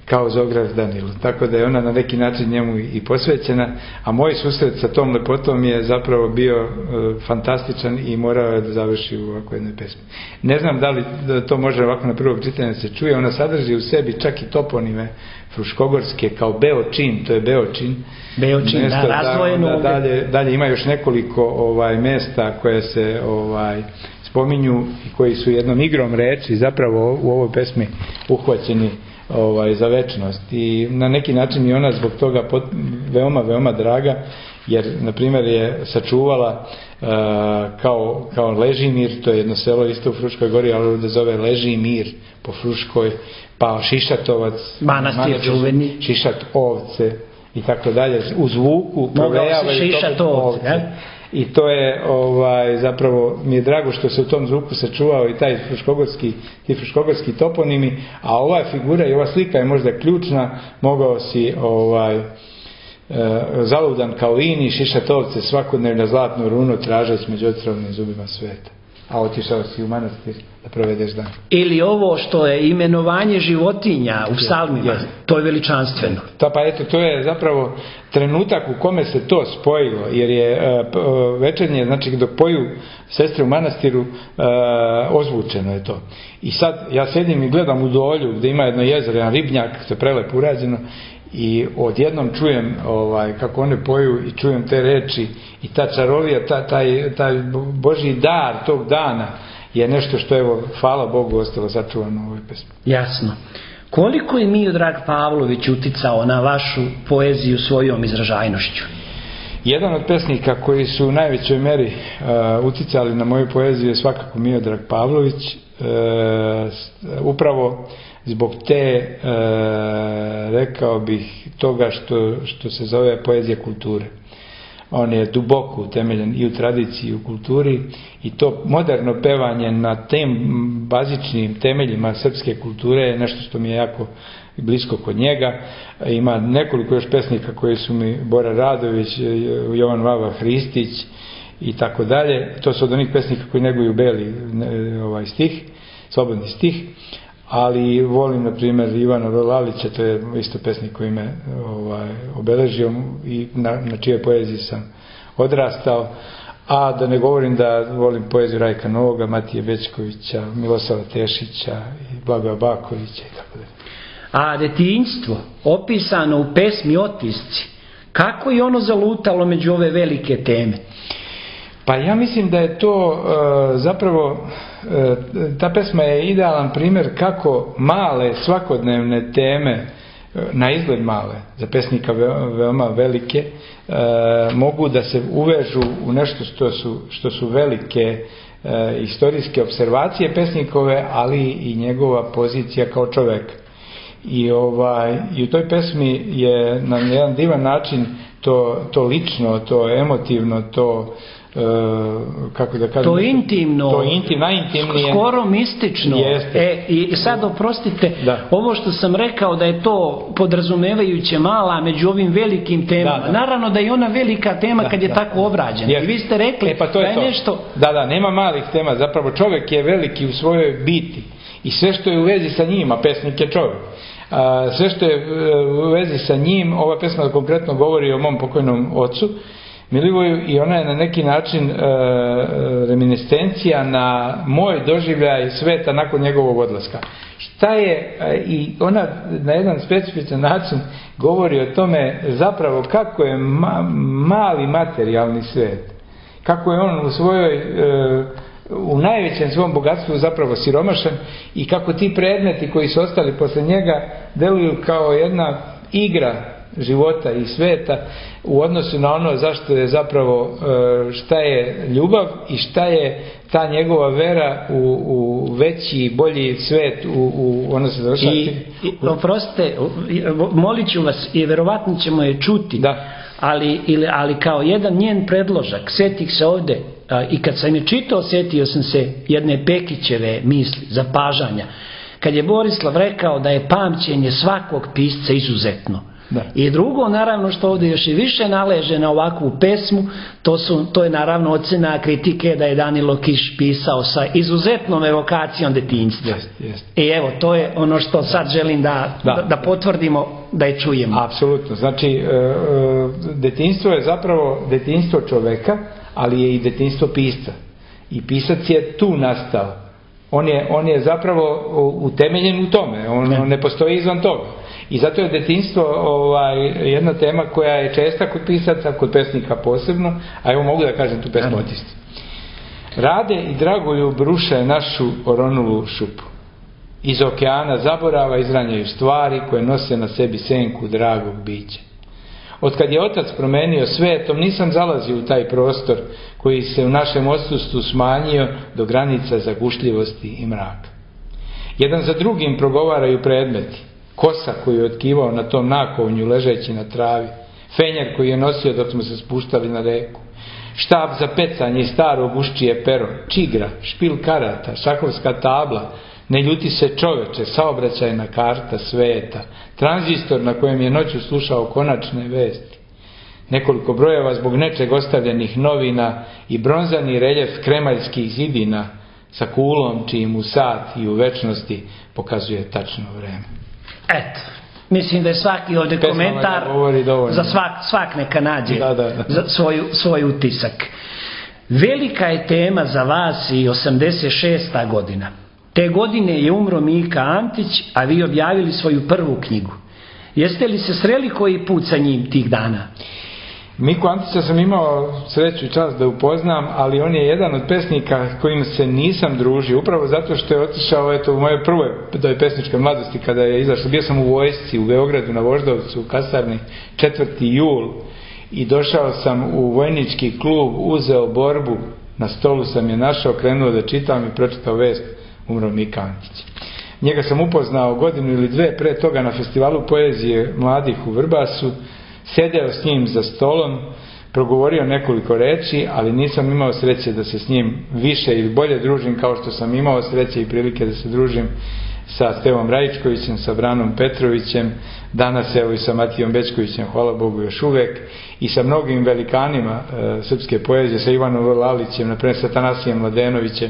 S3: kao Zograf Danilu. Tako da je ona na neki način njemu i posvećena, a moj susret sa tom lepotom je zapravo bio e, fantastičan i morao je da završi u ovakvoj jednoj pesmi. Ne znam da li da to može ovako na prvog čitanja se čuje, ona sadrži u sebi čak i toponime fruškogorske kao Beočin, to je Beočin.
S2: Beočin, mesto, da, razdvojeno.
S3: Da, dalje, dalje ima još nekoliko ovaj, mesta koje se ovaj, spominju i koji su jednom igrom reči zapravo u ovoj pesmi uhvaćeni ovaj, za večnost. I na neki način mi ona zbog toga pot, veoma, veoma draga, jer, na primjer, je sačuvala uh, kao, kao Ležimir, to je jedno selo isto u Fruškoj gori, ali ovdje zove Ležimir po Fruškoj, pa Šišatovac,
S2: manastir čuveni,
S3: Šišat ovce i tako dalje, u zvuku provejavaju
S2: Šišat ovce, ja?
S3: I to je ovaj, zapravo mi je drago što se u tom zvuku sačuvao i taj fruškogorski, ti fruškogorski toponimi, a ova figura i ova slika je možda ključna, mogao si ovaj, e, zaludan kao ini, Šišatovce svakodnevno zlatnu runu tražeć među otrovnim zubima sveta. A otišao si u manastir da provedeš dan.
S2: Ili ovo što je imenovanje životinja u psalmima, yes. To je veličanstveno.
S3: Ta, pa eto, to je zapravo trenutak u kome se to spojilo, jer je uh, večernje, znači dok poju sestre u manastiru, uh, ozvučeno je to. I sad ja sedim i gledam u dolju gdje ima jedno jezero, jedan ribnjak, što je prelepo urađeno, i odjednom čujem ovaj, kako one poju i čujem te reči i ta čarovija, ta, taj, taj Božji dar tog dana je nešto što, evo, hvala Bogu, ostalo sačuvano u ovoj pesmi.
S2: Jasno. Koliko je Miodrag Pavlović uticao na vašu poeziju svojom izražajnošću?
S3: Jedan od pesnika koji su u najvećoj meri uh, uticali na moju poeziju je svakako Miodrag Pavlović, uh, upravo zbog te, e, rekao bih, toga što, što se zove poezija kulture. On je duboko utemeljen i u tradiciji i u kulturi i to moderno pevanje na tem bazičnim temeljima srpske kulture je nešto što mi je jako blisko kod njega. Ima nekoliko još pesnika koji su mi Bora Radović, Jovan Vava Hristić i tako dalje. To su od onih pesnika koji neguju beli ovaj stih, slobodni stih. Ali volim, na primjer, Ivana Lalića, to je isto pesnik koji me ovaj, obeležio i na, na čijoj poeziji sam odrastao. A da ne govorim da volim poeziju Rajka Novoga, Matije Bećkovića, Milosava Tešića i Blagoja Bakovića i tako dalje.
S2: A detinjstvo, opisano u pesmi Otisci, kako je ono zalutalo među ove velike teme?
S3: Pa ja mislim da je to uh, zapravo, uh, ta pesma je idealan primjer kako male svakodnevne teme, uh, na izgled male, za pesnika veoma, veoma velike, uh, mogu da se uvežu u nešto što su, što su velike uh, istorijske observacije pesnikove, ali i njegova pozicija kao čovjek. I, ovaj, i u toj pesmi je na jedan divan način to, to lično, to emotivno, to Uh, kako da kažem,
S2: to intimno,
S3: to intim, najintimnije,
S2: skoro mistično. E, i sad oprostite, da. Ovo što sam rekao da je to podrazumevajuće mala među ovim velikim temama, da, da. Naravno da je ona velika tema da, kad je da. Tako obrađena. Jest. I vi ste rekli
S3: e, pa to je,
S2: da je
S3: to.
S2: nešto...
S3: Da, da, nema malih tema, zapravo čovjek je veliki u svojoj biti i sve što je u vezi sa njim, a pesnik je čovjek. A, sve što je u vezi sa njim, ova pesma konkretno govori o mom pokojnom ocu Milivoju i ona je na neki način e, reminiscencija na moj doživljaj sveta nakon njegovog odlaska. Šta je, e, i ona na jedan specifičan način govori o tome zapravo kako je ma, mali materijalni svet, kako je on u svojoj, e, u najvećem svom bogatstvu zapravo siromašan i kako ti predmeti koji su ostali posle njega deluju kao jedna igra života i sveta u odnosu na ono zašto je zapravo, šta je ljubav i šta je ta njegova vera u, u veći, bolji svet, u, u ono se završava.
S2: I, i oprostite, molit ću vas i verovatno ćemo je čuti,
S3: da.
S2: ali, ili, ali kao jedan njen predložak, setih se ovde, a, i kad sam je čitao, setio sam se jedne Pekićeve misli, zapažanja, kad je Borislav rekao da je pamćenje svakog pisca izuzetno.
S3: Da.
S2: I drugo, naravno, što ovdje još i više naleže na ovakvu pesmu, to, su, to je naravno ocjena kritike da je Danilo Kiš pisao sa izuzetnom evokacijom detinjstva.
S3: Jest, jest.
S2: I evo, to je ono što sad želim da,
S3: da.
S2: da, da potvrdimo, da je čujemo.
S3: Apsolutno. Znači, detinjstvo je zapravo detinjstvo čoveka, ali je i detinjstvo pisca. I pisac je tu nastao. On je, on je zapravo utemeljen u tome. On, on ne postoji izvan toga. I zato je detinjstvo ovaj, jedna tema koja je česta kod pisaca, kod pesnika posebno, a evo mogu da kažem tu pesmu otisti. Rade i Dragoljub ruše našu oronulu šupu. Iz okeana zaborava izranjaju stvari koje nose na sebi senku dragog bića. Otkad je otac promenio svetom, nisam zalazio u taj prostor koji se u našem odsustvu smanjio do granica zagušljivosti i mraka. Jedan za drugim progovaraju predmeti. Kosa koju je otkivao na tom nakovnju ležeći na travi, fenjer koji je nosio dok smo se spuštali na reku, štab za pecanje i staro guščije pero, čigra, špil karata, šahovska tabla, ne ljuti se čoveče, saobraćajna karta sveta, tranzistor na kojem je noću slušao konačne vesti, nekoliko brojeva zbog nečeg ostavljenih novina i bronzani reljef kremaljskih zidina sa kulom čijim u sat i u večnosti pokazuje tačno vreme.
S2: Eto, mislim da je svaki ovdje
S3: Pesma
S2: komentar za svak, svak neka nađe
S3: da, da, da.
S2: za svoju, svoj utisak. Velika je tema za vas i osamdeset šesta godina. Te godine je umro Mika Antić, a vi objavili svoju prvu knjigu. Jeste li se sreli koji put sa njim tih dana?
S3: Miku Antića sam imao sreću i čast da upoznam, ali on je jedan od pesnika kojim se nisam družio, upravo zato što je otišao eto, u moje prve doj pesničke mladosti kada je izašao. Bio sam u vojsci u Beogradu na Voždovcu, u kasarni, četvrti jul, i došao sam u vojnički klub, uzeo borbu, na stolu sam je našao, krenuo da čitam i pročitao vest, umro Mika Antić. Njega sam upoznao godinu ili dve pre toga na festivalu poezije mladih u Vrbasu, sedeo s njim za stolom, progovorio nekoliko reči, ali nisam imao sreće da se s njim više ili bolje družim kao što sam imao sreće i prilike da se družim sa Stevom Rajičkovićem, sa Branom Petrovićem, danas evo i sa Matijom Bečkovićem, hvala Bogu još uvek, i sa mnogim velikanima e, srpske poezije, sa Ivanom Lalićem, naprimjer sa Tanasijem Mladenovićem,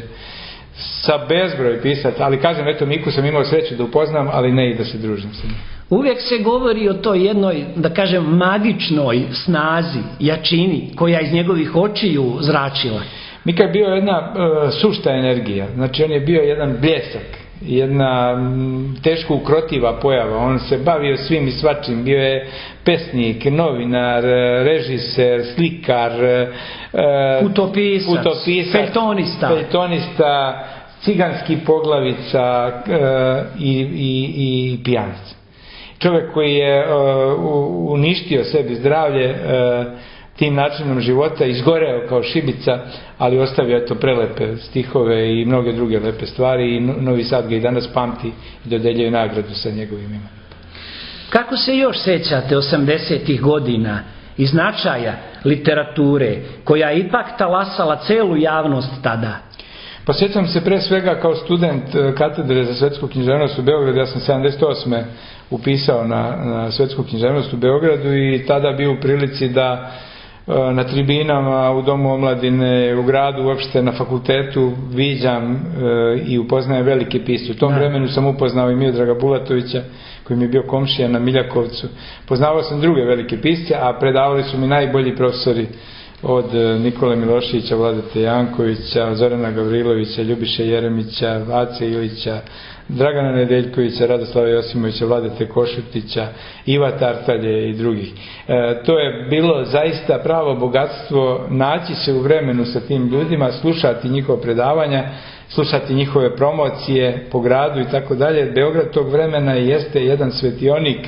S3: sa bezbroj pisaca, ali kažem, eto, Miku sam imao sreću da upoznam, ali ne i da se družim sa njim.
S2: Uvijek se govori o toj jednoj, da kažem, magičnoj snazi, jačini, koja iz njegovih očiju zračila.
S3: Mika je bio jedna e, sušta energija, znači on je bio jedan bljesak, jedna m, teško ukrotiva pojava, on se bavio svim i svačim, bio je pesnik, novinar, režiser, slikar, e,
S2: putopisac,
S3: putopisac
S2: feljtonista,
S3: feljtonista, ciganski poglavica e, i, i, i pijanica. Čovjek koji je uh, uništio sebi zdravlje uh, tim načinom života, izgoreo kao šibica, ali ostavio eto prelepe stihove i mnoge druge lepe stvari i Novi Sad ga i danas pamti i dodeljuje nagradu sa njegovim imenom.
S2: Kako se još sećate osamdesetih godina i značaja literature koja je ipak talasala celu javnost tada?
S3: Pa sjećam se pre svega kao student katedre za svetsku književnost u Beogradu, ja sam sedamdeset osme upisao na, na svetsku književnost u Beogradu i tada bio u prilici da na tribinama, u Domu omladine, u gradu, uopšte na fakultetu viđam e, i upoznajem velike pisce. U tom da. vremenu sam upoznao i Miodraga Bulatovića, koji mi je bio komšija na Miljakovcu. Poznavao sam druge velike pisce, a predavali su mi najbolji profesori od Nikole Miloševića, Vladete Jankovića, Zorana Gavrilovića, Ljubiše Jeremića, Ace Ilića, Dragana Nedeljkovića, Radoslava Josimovića, Vladete Košutića, Iva Tartalje i drugih. E, to je bilo zaista pravo bogatstvo naći se u vremenu sa tim ljudima, slušati njihova predavanja, slušati njihove promocije po gradu i tako dalje. Beograd tog vremena jeste jedan svetionik,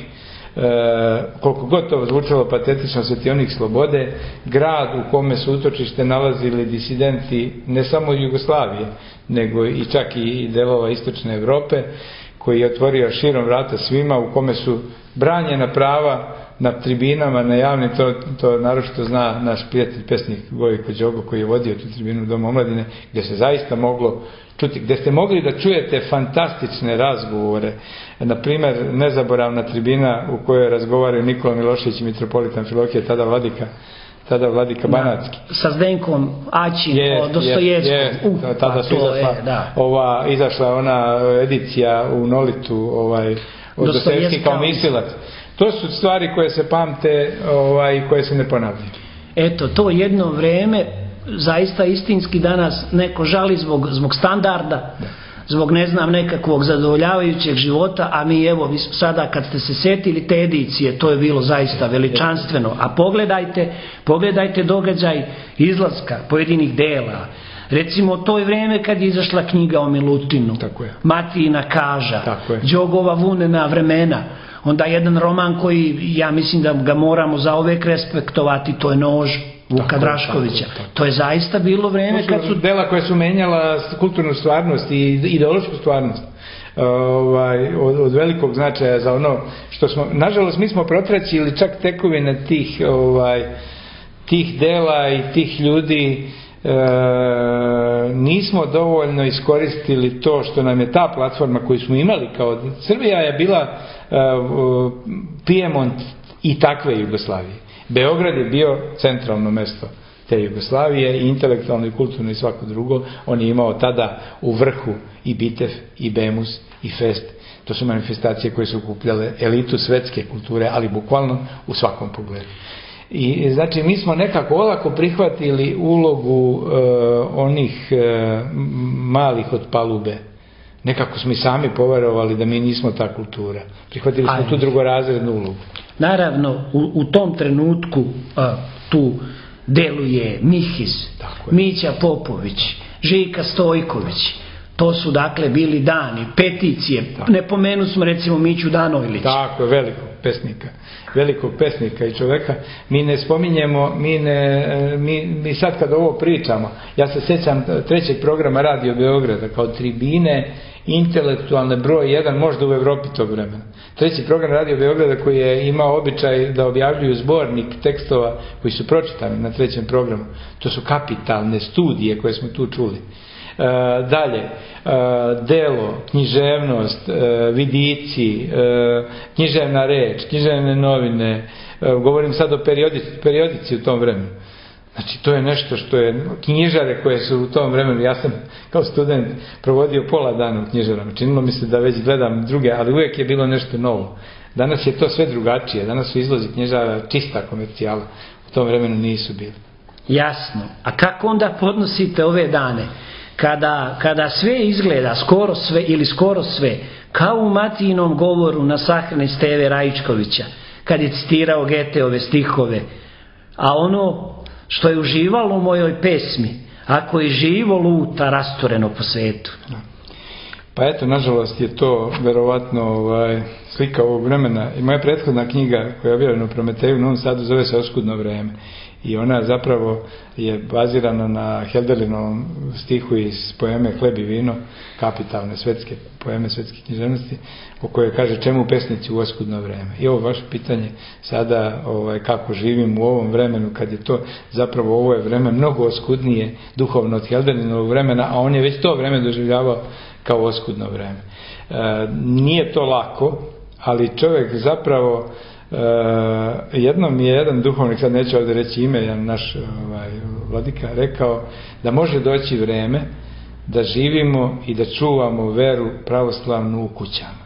S3: E, koliko god to zvučalo patetično, svetionik slobode, grad u kome su utočište nalazili disidenti ne samo iz Jugoslavije, nego i čak i delova istočne Evrope, koji je otvorio širom vrata svima, u kome su branjena prava na tribinama, na javnim, to, to naročito zna naš prijatelj pesnik Gojko Đogo koji je vodio tu tribinu Doma omladine, gdje se zaista moglo čuti, gdje ste mogli da čujete fantastične razgovore. Na primjer, nezaboravna tribina u kojoj razgovaraju Nikola Milošević i mitropolitan Amfilohije, tada vladika tada vladika Banatski.
S2: Sa Zdenkom Aćin
S3: je,
S2: o Dostojevskom.
S3: Je, je, tada
S2: pa
S3: su izašla,
S2: je, da.
S3: ova, izašla ona edicija u Nolitu, ovaj, od Dostojevski kao mislilac. To su stvari koje se pamte ovaj, koje se ne ponavljaju.
S2: Eto, to jedno vreme, zaista istinski danas neko žali zbog, zbog standarda, da. Zbog ne znam nekakvog zadovoljavajućeg života, a mi evo sada kad ste se setili te edicije, to je bilo zaista veličanstveno. A pogledajte, pogledajte događaj izlaska pojedinih dela. Recimo to je vrijeme kad je izašla knjiga o Milutinu, Matijina Kaža, Đogova Vunena vremena, onda jedan roman koji ja mislim da ga moramo zauvek respektovati, to je Nož Vuka Draškovića. Tako, tako. To je zaista bilo vrijeme kad su...
S3: dela koje su menjala kulturnu stvarnost i ideološku stvarnost. Ovaj, od, od velikog značaja za ono što smo... Nažalost, mi smo protraćili čak tekovine tih, ovaj, tih dela i tih ljudi. E, nismo dovoljno iskoristili to što nam je ta platforma koju smo imali kao... Srbija je bila e, Pijemont i takve Jugoslavije. Beograd je bio centralno mjesto te Jugoslavije, i intelektualno i kulturno i svako drugo. On je imao tada u vrhu i Bitev, i Bemus, i Fest. To su manifestacije koje su okupljale elitu svetske kulture, ali bukvalno u svakom pogledu. I znači mi smo nekako olako prihvatili ulogu e, onih e, malih od palube. Nekako smo i sami poverovali da mi nismo ta kultura. Prihvatili smo Aj. tu drugorazrednu ulogu.
S2: Naravno, u, u tom trenutku a, tu deluje Mihis, Mića Popović, Žika Stojković. To su dakle bili dani, peticije. Tako. Ne pomenu smo recimo Miću Danojlića.
S3: Tako je, velikog pesnika. Velikog pesnika i čoveka. Mi ne spominjemo, mi, ne, mi, mi sad kad ovo pričamo, ja se sjećam trećeg programa Radio Beograda kao tribine intelektualne broj jedan možda u Evropi tog vremena. Treći program Radio Beograda koji je imao običaj da objavljuju zbornik tekstova koji su pročitani na trećem programu. To su kapitalne studije koje smo tu čuli. E, dalje, e, delo, književnost, e, vidici, e, književna reč, književne novine, e, govorim sad o periodici, periodici u tom vremenu. Znači to je nešto što je knjižare koje su u tom vremenu, ja sam kao student provodio pola dana u knjižarama, činilo mi se da već gledam druge, ali uvijek je bilo nešto novo. Danas je to sve drugačije, danas su izlozi knjižara čista komercijala, u tom vremenu nisu bili.
S2: Jasno, a kako onda podnosite ove dane? Kada, kada sve izgleda, skoro sve ili skoro sve, kao u Matijinom govoru na sahrani Steve Rajičkovića, kad je citirao Goetheove stihove, a ono što je uživalo u mojoj pesmi, ako je živo luta rastureno po svetu.
S3: Pa eto, nažalost je to verovatno ovaj, slika ovog vremena. I moja prethodna knjiga koja je objavljena u Prometeju u Novom Sadu zove se Oskudno vreme. I ona zapravo je bazirana na Helderlinovom stihu iz poeme Hleb i vino, kapitalne svetske poeme svetske književnosti, u kojoj kaže čemu pesnici u oskudno vreme. I ovo vaše pitanje sada ovaj, kako živim u ovom vremenu, kad je to zapravo ovo je vreme mnogo oskudnije duhovno od Helderlinovog vremena, a on je već to vreme doživljavao kao oskudno vreme. E, nije to lako, ali čovjek zapravo Uh, jednom je jedan duhovnik, sad neću ovdje reći ime, jedan naš ovaj, vladika rekao da može doći vreme da živimo i da čuvamo veru pravoslavnu u kućama,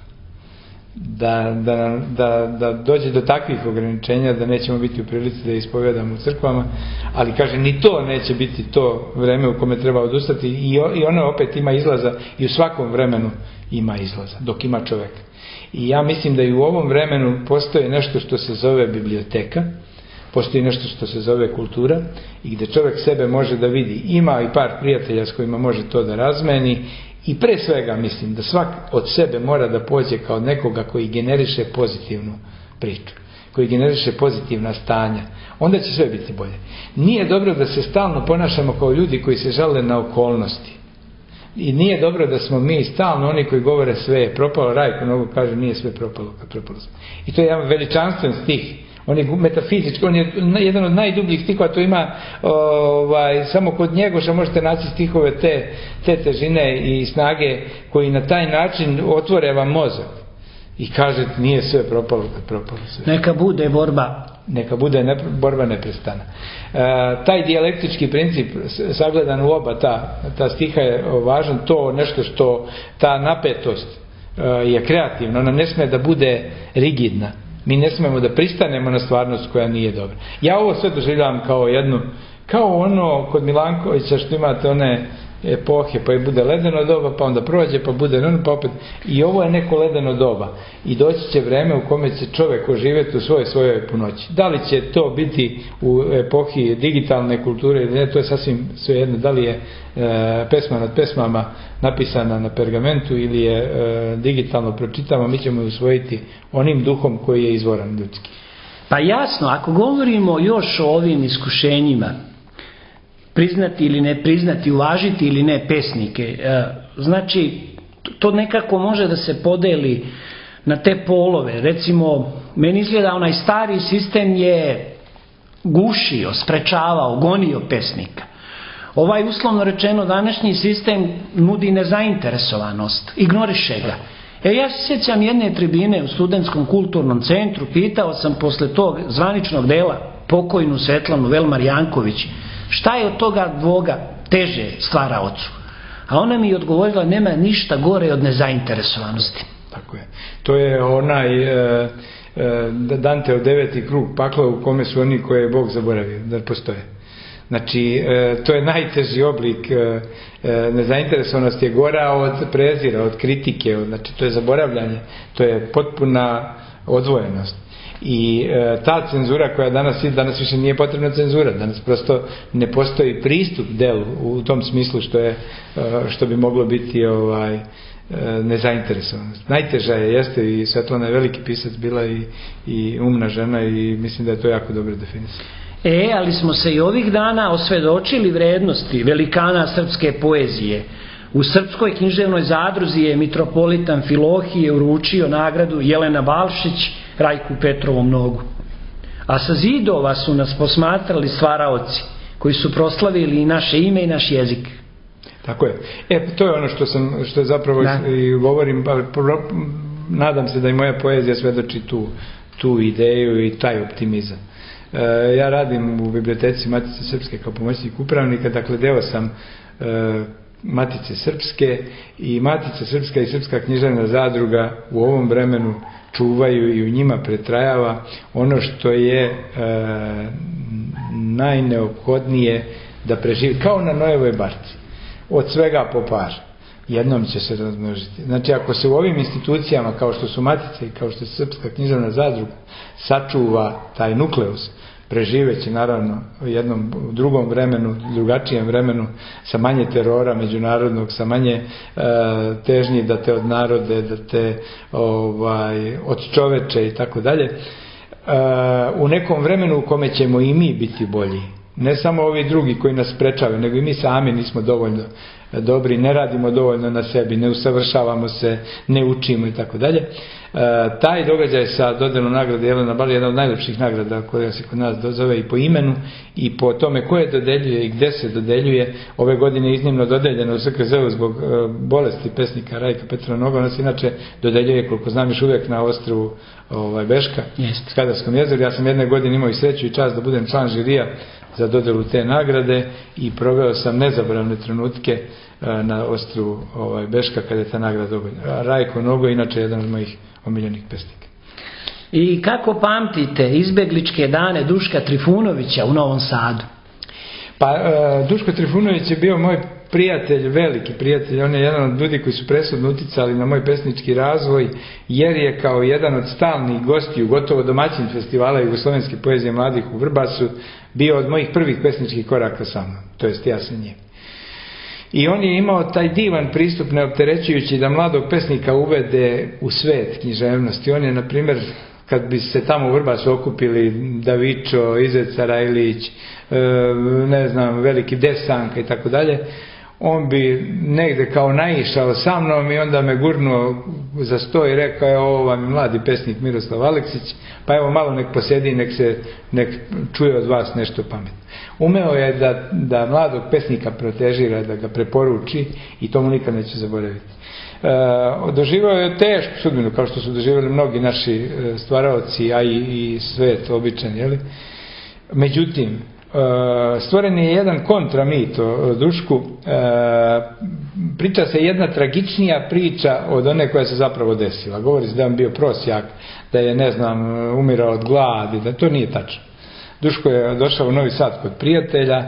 S3: da, da, da, da dođe do takvih ograničenja da nećemo biti u prilici da ispovijedamo u crkvama, ali kaže ni to neće biti to vreme u kome treba odustati i, i ono opet ima izlaza i u svakom vremenu ima izlaza dok ima čovjek. I ja mislim da i u ovom vremenu postoji nešto što se zove biblioteka, postoji nešto što se zove kultura i gdje čovjek sebe može da vidi. Ima i par prijatelja s kojima može to da razmeni i pre svega mislim da svak od sebe mora da pođe kao nekoga koji generiše pozitivnu priču, koji generiše pozitivna stanja. Onda će sve biti bolje. Nije dobro da se stalno ponašamo kao ljudi koji se žale na okolnosti. I nije dobro da smo mi stalno oni koji govore sve je propalo, Rajko Nogo kaže nije sve propalo kad propalo sve. I to je jedan veličanstven stih on je metafizički, on je jedan od najdubljih stihova, to ima ovaj, samo kod Njegoša možete naći stihove te, te težine i snage koji na taj način otvore vam mozak i kaže nije sve propalo kad propalo sve.
S2: Neka bude borba.
S3: Neka bude ne, borba neprestana. E, taj dijalektički princip sagledan u oba ta, ta stiha je važan, to nešto što ta napetost e, je kreativna, ona ne sme da bude rigidna. Mi ne smemo da pristanemo na stvarnost koja nije dobra. Ja ovo sve doživljavam kao jednu, kao ono kod Milankovića što imate one epohe, pa je bude ledeno doba, pa onda prođe, pa bude ono, pa opet. I ovo je neko ledeno doba. I doći će vreme u kome će čovjek oživjeti u svojoj svojoj punoći. Da li će to biti u epohi digitalne kulture ili ne, to je sasvim svejedno. Da li je e, pesma nad pesmama napisana na pergamentu ili je e, digitalno pročitamo, mi ćemo je usvojiti onim duhom koji je izvoran ljudski.
S2: Pa jasno, ako govorimo još o ovim iskušenjima, priznati ili ne priznati, uvažiti ili ne pesnike, znači to nekako može da se podeli na te polove. Recimo, meni izgleda onaj stari sistem je gušio, sprečavao, gonio pesnika. Ovaj uslovno rečeno današnji sistem nudi nezainteresovanost, ignoriše ga. E, ja se sjećam jedne tribine u Studentskom kulturnom centru, pitao sam posle tog zvaničnog dela pokojnu Svetlanu Velmar Janković, šta je od toga dvoga teže stvaraocu? A ona mi je odgovorila, nema ništa gore od nezainteresovanosti.
S3: Tako je. To je onaj e, e, Danteov deveti krug pakla u kome su oni koje je Bog zaboravio da postoje. Znači, e, to je najteži oblik e, nezainteresovanosti, je gora od prezira, od kritike, od, znači to je zaboravljanje, to je potpuna odvojenost. I e, ta cenzura koja danas danas više nije potrebna cenzura, danas prosto ne postoji pristup delu u tom smislu što je e, što bi moglo biti ovaj e, nezainteresovanost. Najteža je, jeste, i Svetlana je veliki pisac bila i, i umna žena i mislim da je to jako dobro definisano.
S2: E, ali smo se i ovih dana osvedočili vrednosti velikana srpske poezije. U Srpskoj književnoj zadruzi je mitropolitan Filohije uručio nagradu Jelena Balšić Rajku Petrovom Nogu. A sa zidova su nas posmatrali stvaraoci koji su proslavili i naše ime i naš jezik.
S3: Tako je. E, to je ono što sam, što je zapravo da. I govorim, ali nadam se da i moja poezija svedoči tu, tu ideju i taj optimizam. E, ja radim u biblioteci Matice Srpske kao pomoćnik upravnika, dakle deo sam e, Matice Srpske i Matica Srpska i Srpska književna zadruga u ovom vremenu čuvaju i u njima pretrajava ono što je e, najneophodnije da preživi, kao na Noevoj barci, od svega po par, jednom će se razmnožiti. Znači, ako se u ovim institucijama kao što su Matice i kao što je Srpska književna zadruga sačuva taj nukleus, preživeći naravno u jednom drugom vremenu, drugačijem vremenu, sa manje terora međunarodnog, sa manje e, težnji da te odnarode, da te ovaj, odčoveče i tako dalje, u nekom vremenu u kome ćemo i mi biti bolji. Ne samo ovi drugi koji nas sprečavaju, nego i mi sami nismo dovoljno dobri, ne radimo dovoljno na sebi, ne usavršavamo se, ne učimo i tako dalje. Taj događaj sa dodelom nagrade Jelena Balšić je jedna od najlepših nagrada koja se kod nas dozove i po imenu i po tome koje dodeljuje i gde se dodeljuje. Ove godine je iznimno dodeljeno u S K Z-u zbog bolesti pesnika Rajka Petrova Noga. Ona se inače dodeljuje, koliko znam, još uvijek na ostrvu ovaj, Beška, u Skadarskom jezeru. Ja sam jedne godine imao i sreću i čast da budem član žirija za dodelu te nagrade i proveo sam nezaboravne trenutke na ostrvu ovaj, Beška kada je ta nagrada dodeljena. Rajko Nogo je inače jedan od mojih omiljenih pesnika.
S2: I kako pamtite izbegličke dane Duška Trifunovića u Novom Sadu?
S3: Pa, uh, Duško Trifunović je bio moj prijatelj, veliki prijatelj. On je jedan od ljudi koji su presudno uticali na moj pesnički razvoj, jer je kao jedan od stalnih gostiju, gotovo domaćin festivala jugoslovenske poezije mladih u Vrbasu, bio od mojih prvih pesničkih koraka sa mnom, to jest ja sa njim. I on je imao taj divan pristup neopterećujući da mladog pesnika uvede u svet književnosti. On je, na primjer, kad bi se tamo u Vrbasu okupili Davičo, Izet Sarajlić, ne znam, veliki Desanka i tako dalje, on bi negde kao naišao sa mnom i onda me gurnuo za sto i rekao, evo ovo vam je mladi pesnik Miroslav Aleksić, pa evo malo nek posedi, nek se nek čuje od vas nešto pametno. Umeo je da, da mladog pesnika protežira, da ga preporuči i to mu nikad neće zaboraviti. E, doživao je tešku sudbinu, kao što su doživjeli mnogi naši stvaraoci, a i, i svet običan, jeli? Međutim, stvoren je jedan kontramit o Dušku. Priča se jedna tragičnija priča od one koja se zapravo desila. Govori se da je on bio prosjak, da je, ne znam, umirao od gladi, da to nije tačno. Duško je došao u Novi Sad kod prijatelja,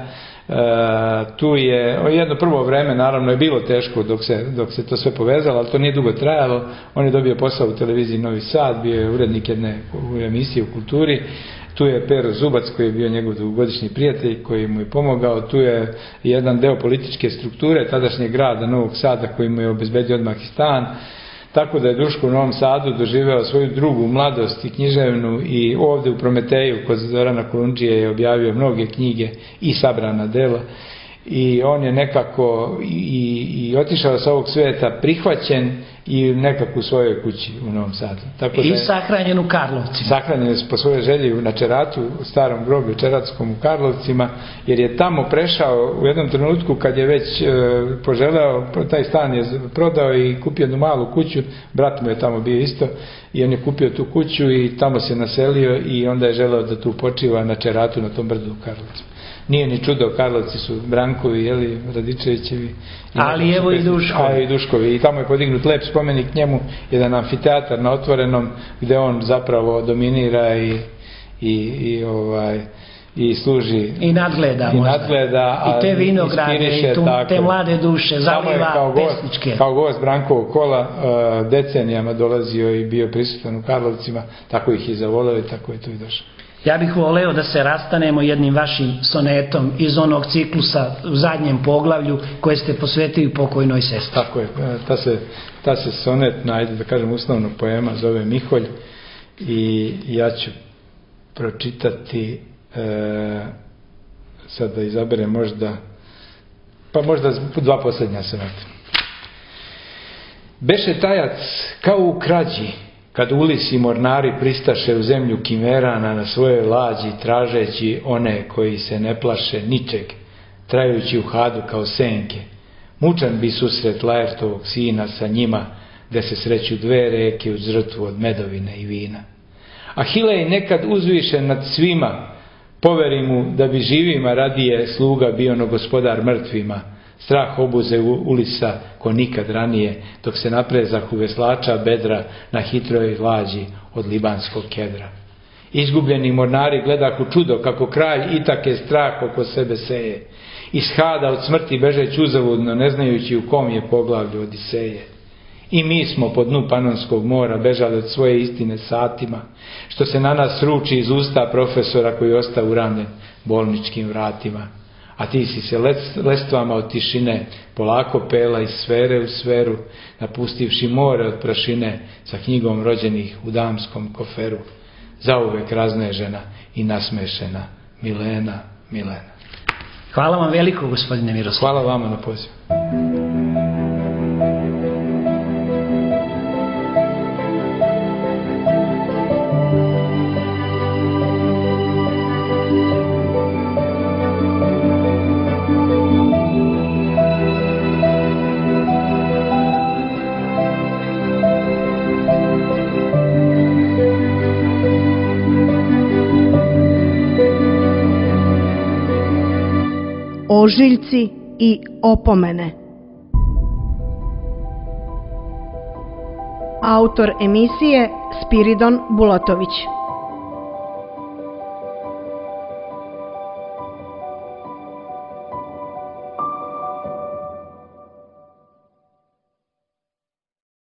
S3: tu je, jedno prvo vreme naravno je bilo teško dok se, dok se to sve povezalo, ali to nije dugo trajalo. On je dobio posao u televiziji Novi Sad, bio je urednik jedne emisije u kulturi. Tu je Pero Zubac koji je bio njegov dugogodišnji prijatelj koji mu je pomogao, tu je jedan deo političke strukture tadašnjeg grada Novog Sada koji mu je obezbedio odmah i stan, tako da je Duško u Novom Sadu doživeo svoju drugu mladost i književnu i ovde u Prometeju kod Zorana Kolundžije je objavio mnoge knjige i sabrana dela i on je nekako i, i otišao sa ovog sveta prihvaćen i nekako u svojoj kući u Novom Sadu. Tako
S2: I
S3: da je,
S2: sahranjen u Karlovcima.
S3: Sahranjen je po svojoj želji na Čeratu, u starom groblju Čeratskom u Karlovcima, jer je tamo prešao u jednom trenutku kad je već e, poželeo, taj stan je prodao i kupio jednu malu kuću, brat mu je tamo bio isto i on je kupio tu kuću i tamo se naselio i onda je želeo da tu počiva na Čeratu, na tom brdu u Karlovcima. Nije ni čudo, Karlovci su Brankovi, jeli, Radičevićevi.
S2: Ali evo i Duškovi.
S3: A i Duškovi. I tamo je podignut lep spomenik njemu, jedan amfiteatar na otvorenom, gde on zapravo dominira i, i, i, ovaj, i služi.
S2: I nadgleda
S3: i
S2: možda.
S3: Nadgleda,
S2: I te vinograde, i tu, te mlade duše, zaliva
S3: kao
S2: pesničke.
S3: Gost, kao gost Brankovog kola uh, decenijama dolazio i bio prisutan u Karlovcima, tako ih i zavoleo i tako je tu i došao.
S2: Ja bih voleo da se rastanemo jednim vašim sonetom iz onog ciklusa u zadnjem poglavlju koje ste posvetili pokojnoj sestri.
S3: Tako je, ta se, ta se sonet, najde da kažem uslovnog poema, zove Miholj i ja ću pročitati, e, sad da izaberem možda, pa možda dva posljednja soneta. Beše tajac kao u krađi, kad Ulisi mornari pristaše u zemlju Kimerana na svojoj lađi, tražeći one koji se ne plaše ničeg, trajući u hadu kao senke. Mučan bi susret Laertovog sina sa njima, gde se sreću dve reke uz žrtvu od medovine i vina. Ahilej nekad uzvišen nad svima, poveri mu da bi živima radije sluga bio no gospodar mrtvima. Strah obuze Ulisa ko nikad ranije, dok se naprezah u veslača bedra na hitroj lađi od libanskog kedra. Izgubljeni mornari gledahu čudo kako kralj Itake strah oko sebe seje. Iz hada od smrti bežeć uzavudno, ne znajući u kom je poglavlju Odiseje. I mi smo po dnu Panonskog mora bežali od svoje istine satima, što se na nas ruči iz usta profesora koji ostao uranjen bolničkim vratima. A ti si se lestvama od tišine polako pela iz sfere u sferu, napustivši more od prašine sa knjigom rođenih u damskom koferu. Zauvek raznežena i nasmešena Milena, Milena.
S2: Hvala vam veliko, gospodine Miroslav.
S3: Hvala vama na pozivu.
S1: Ožiljci i opomene. Autor emisije Spiridon Bulatović.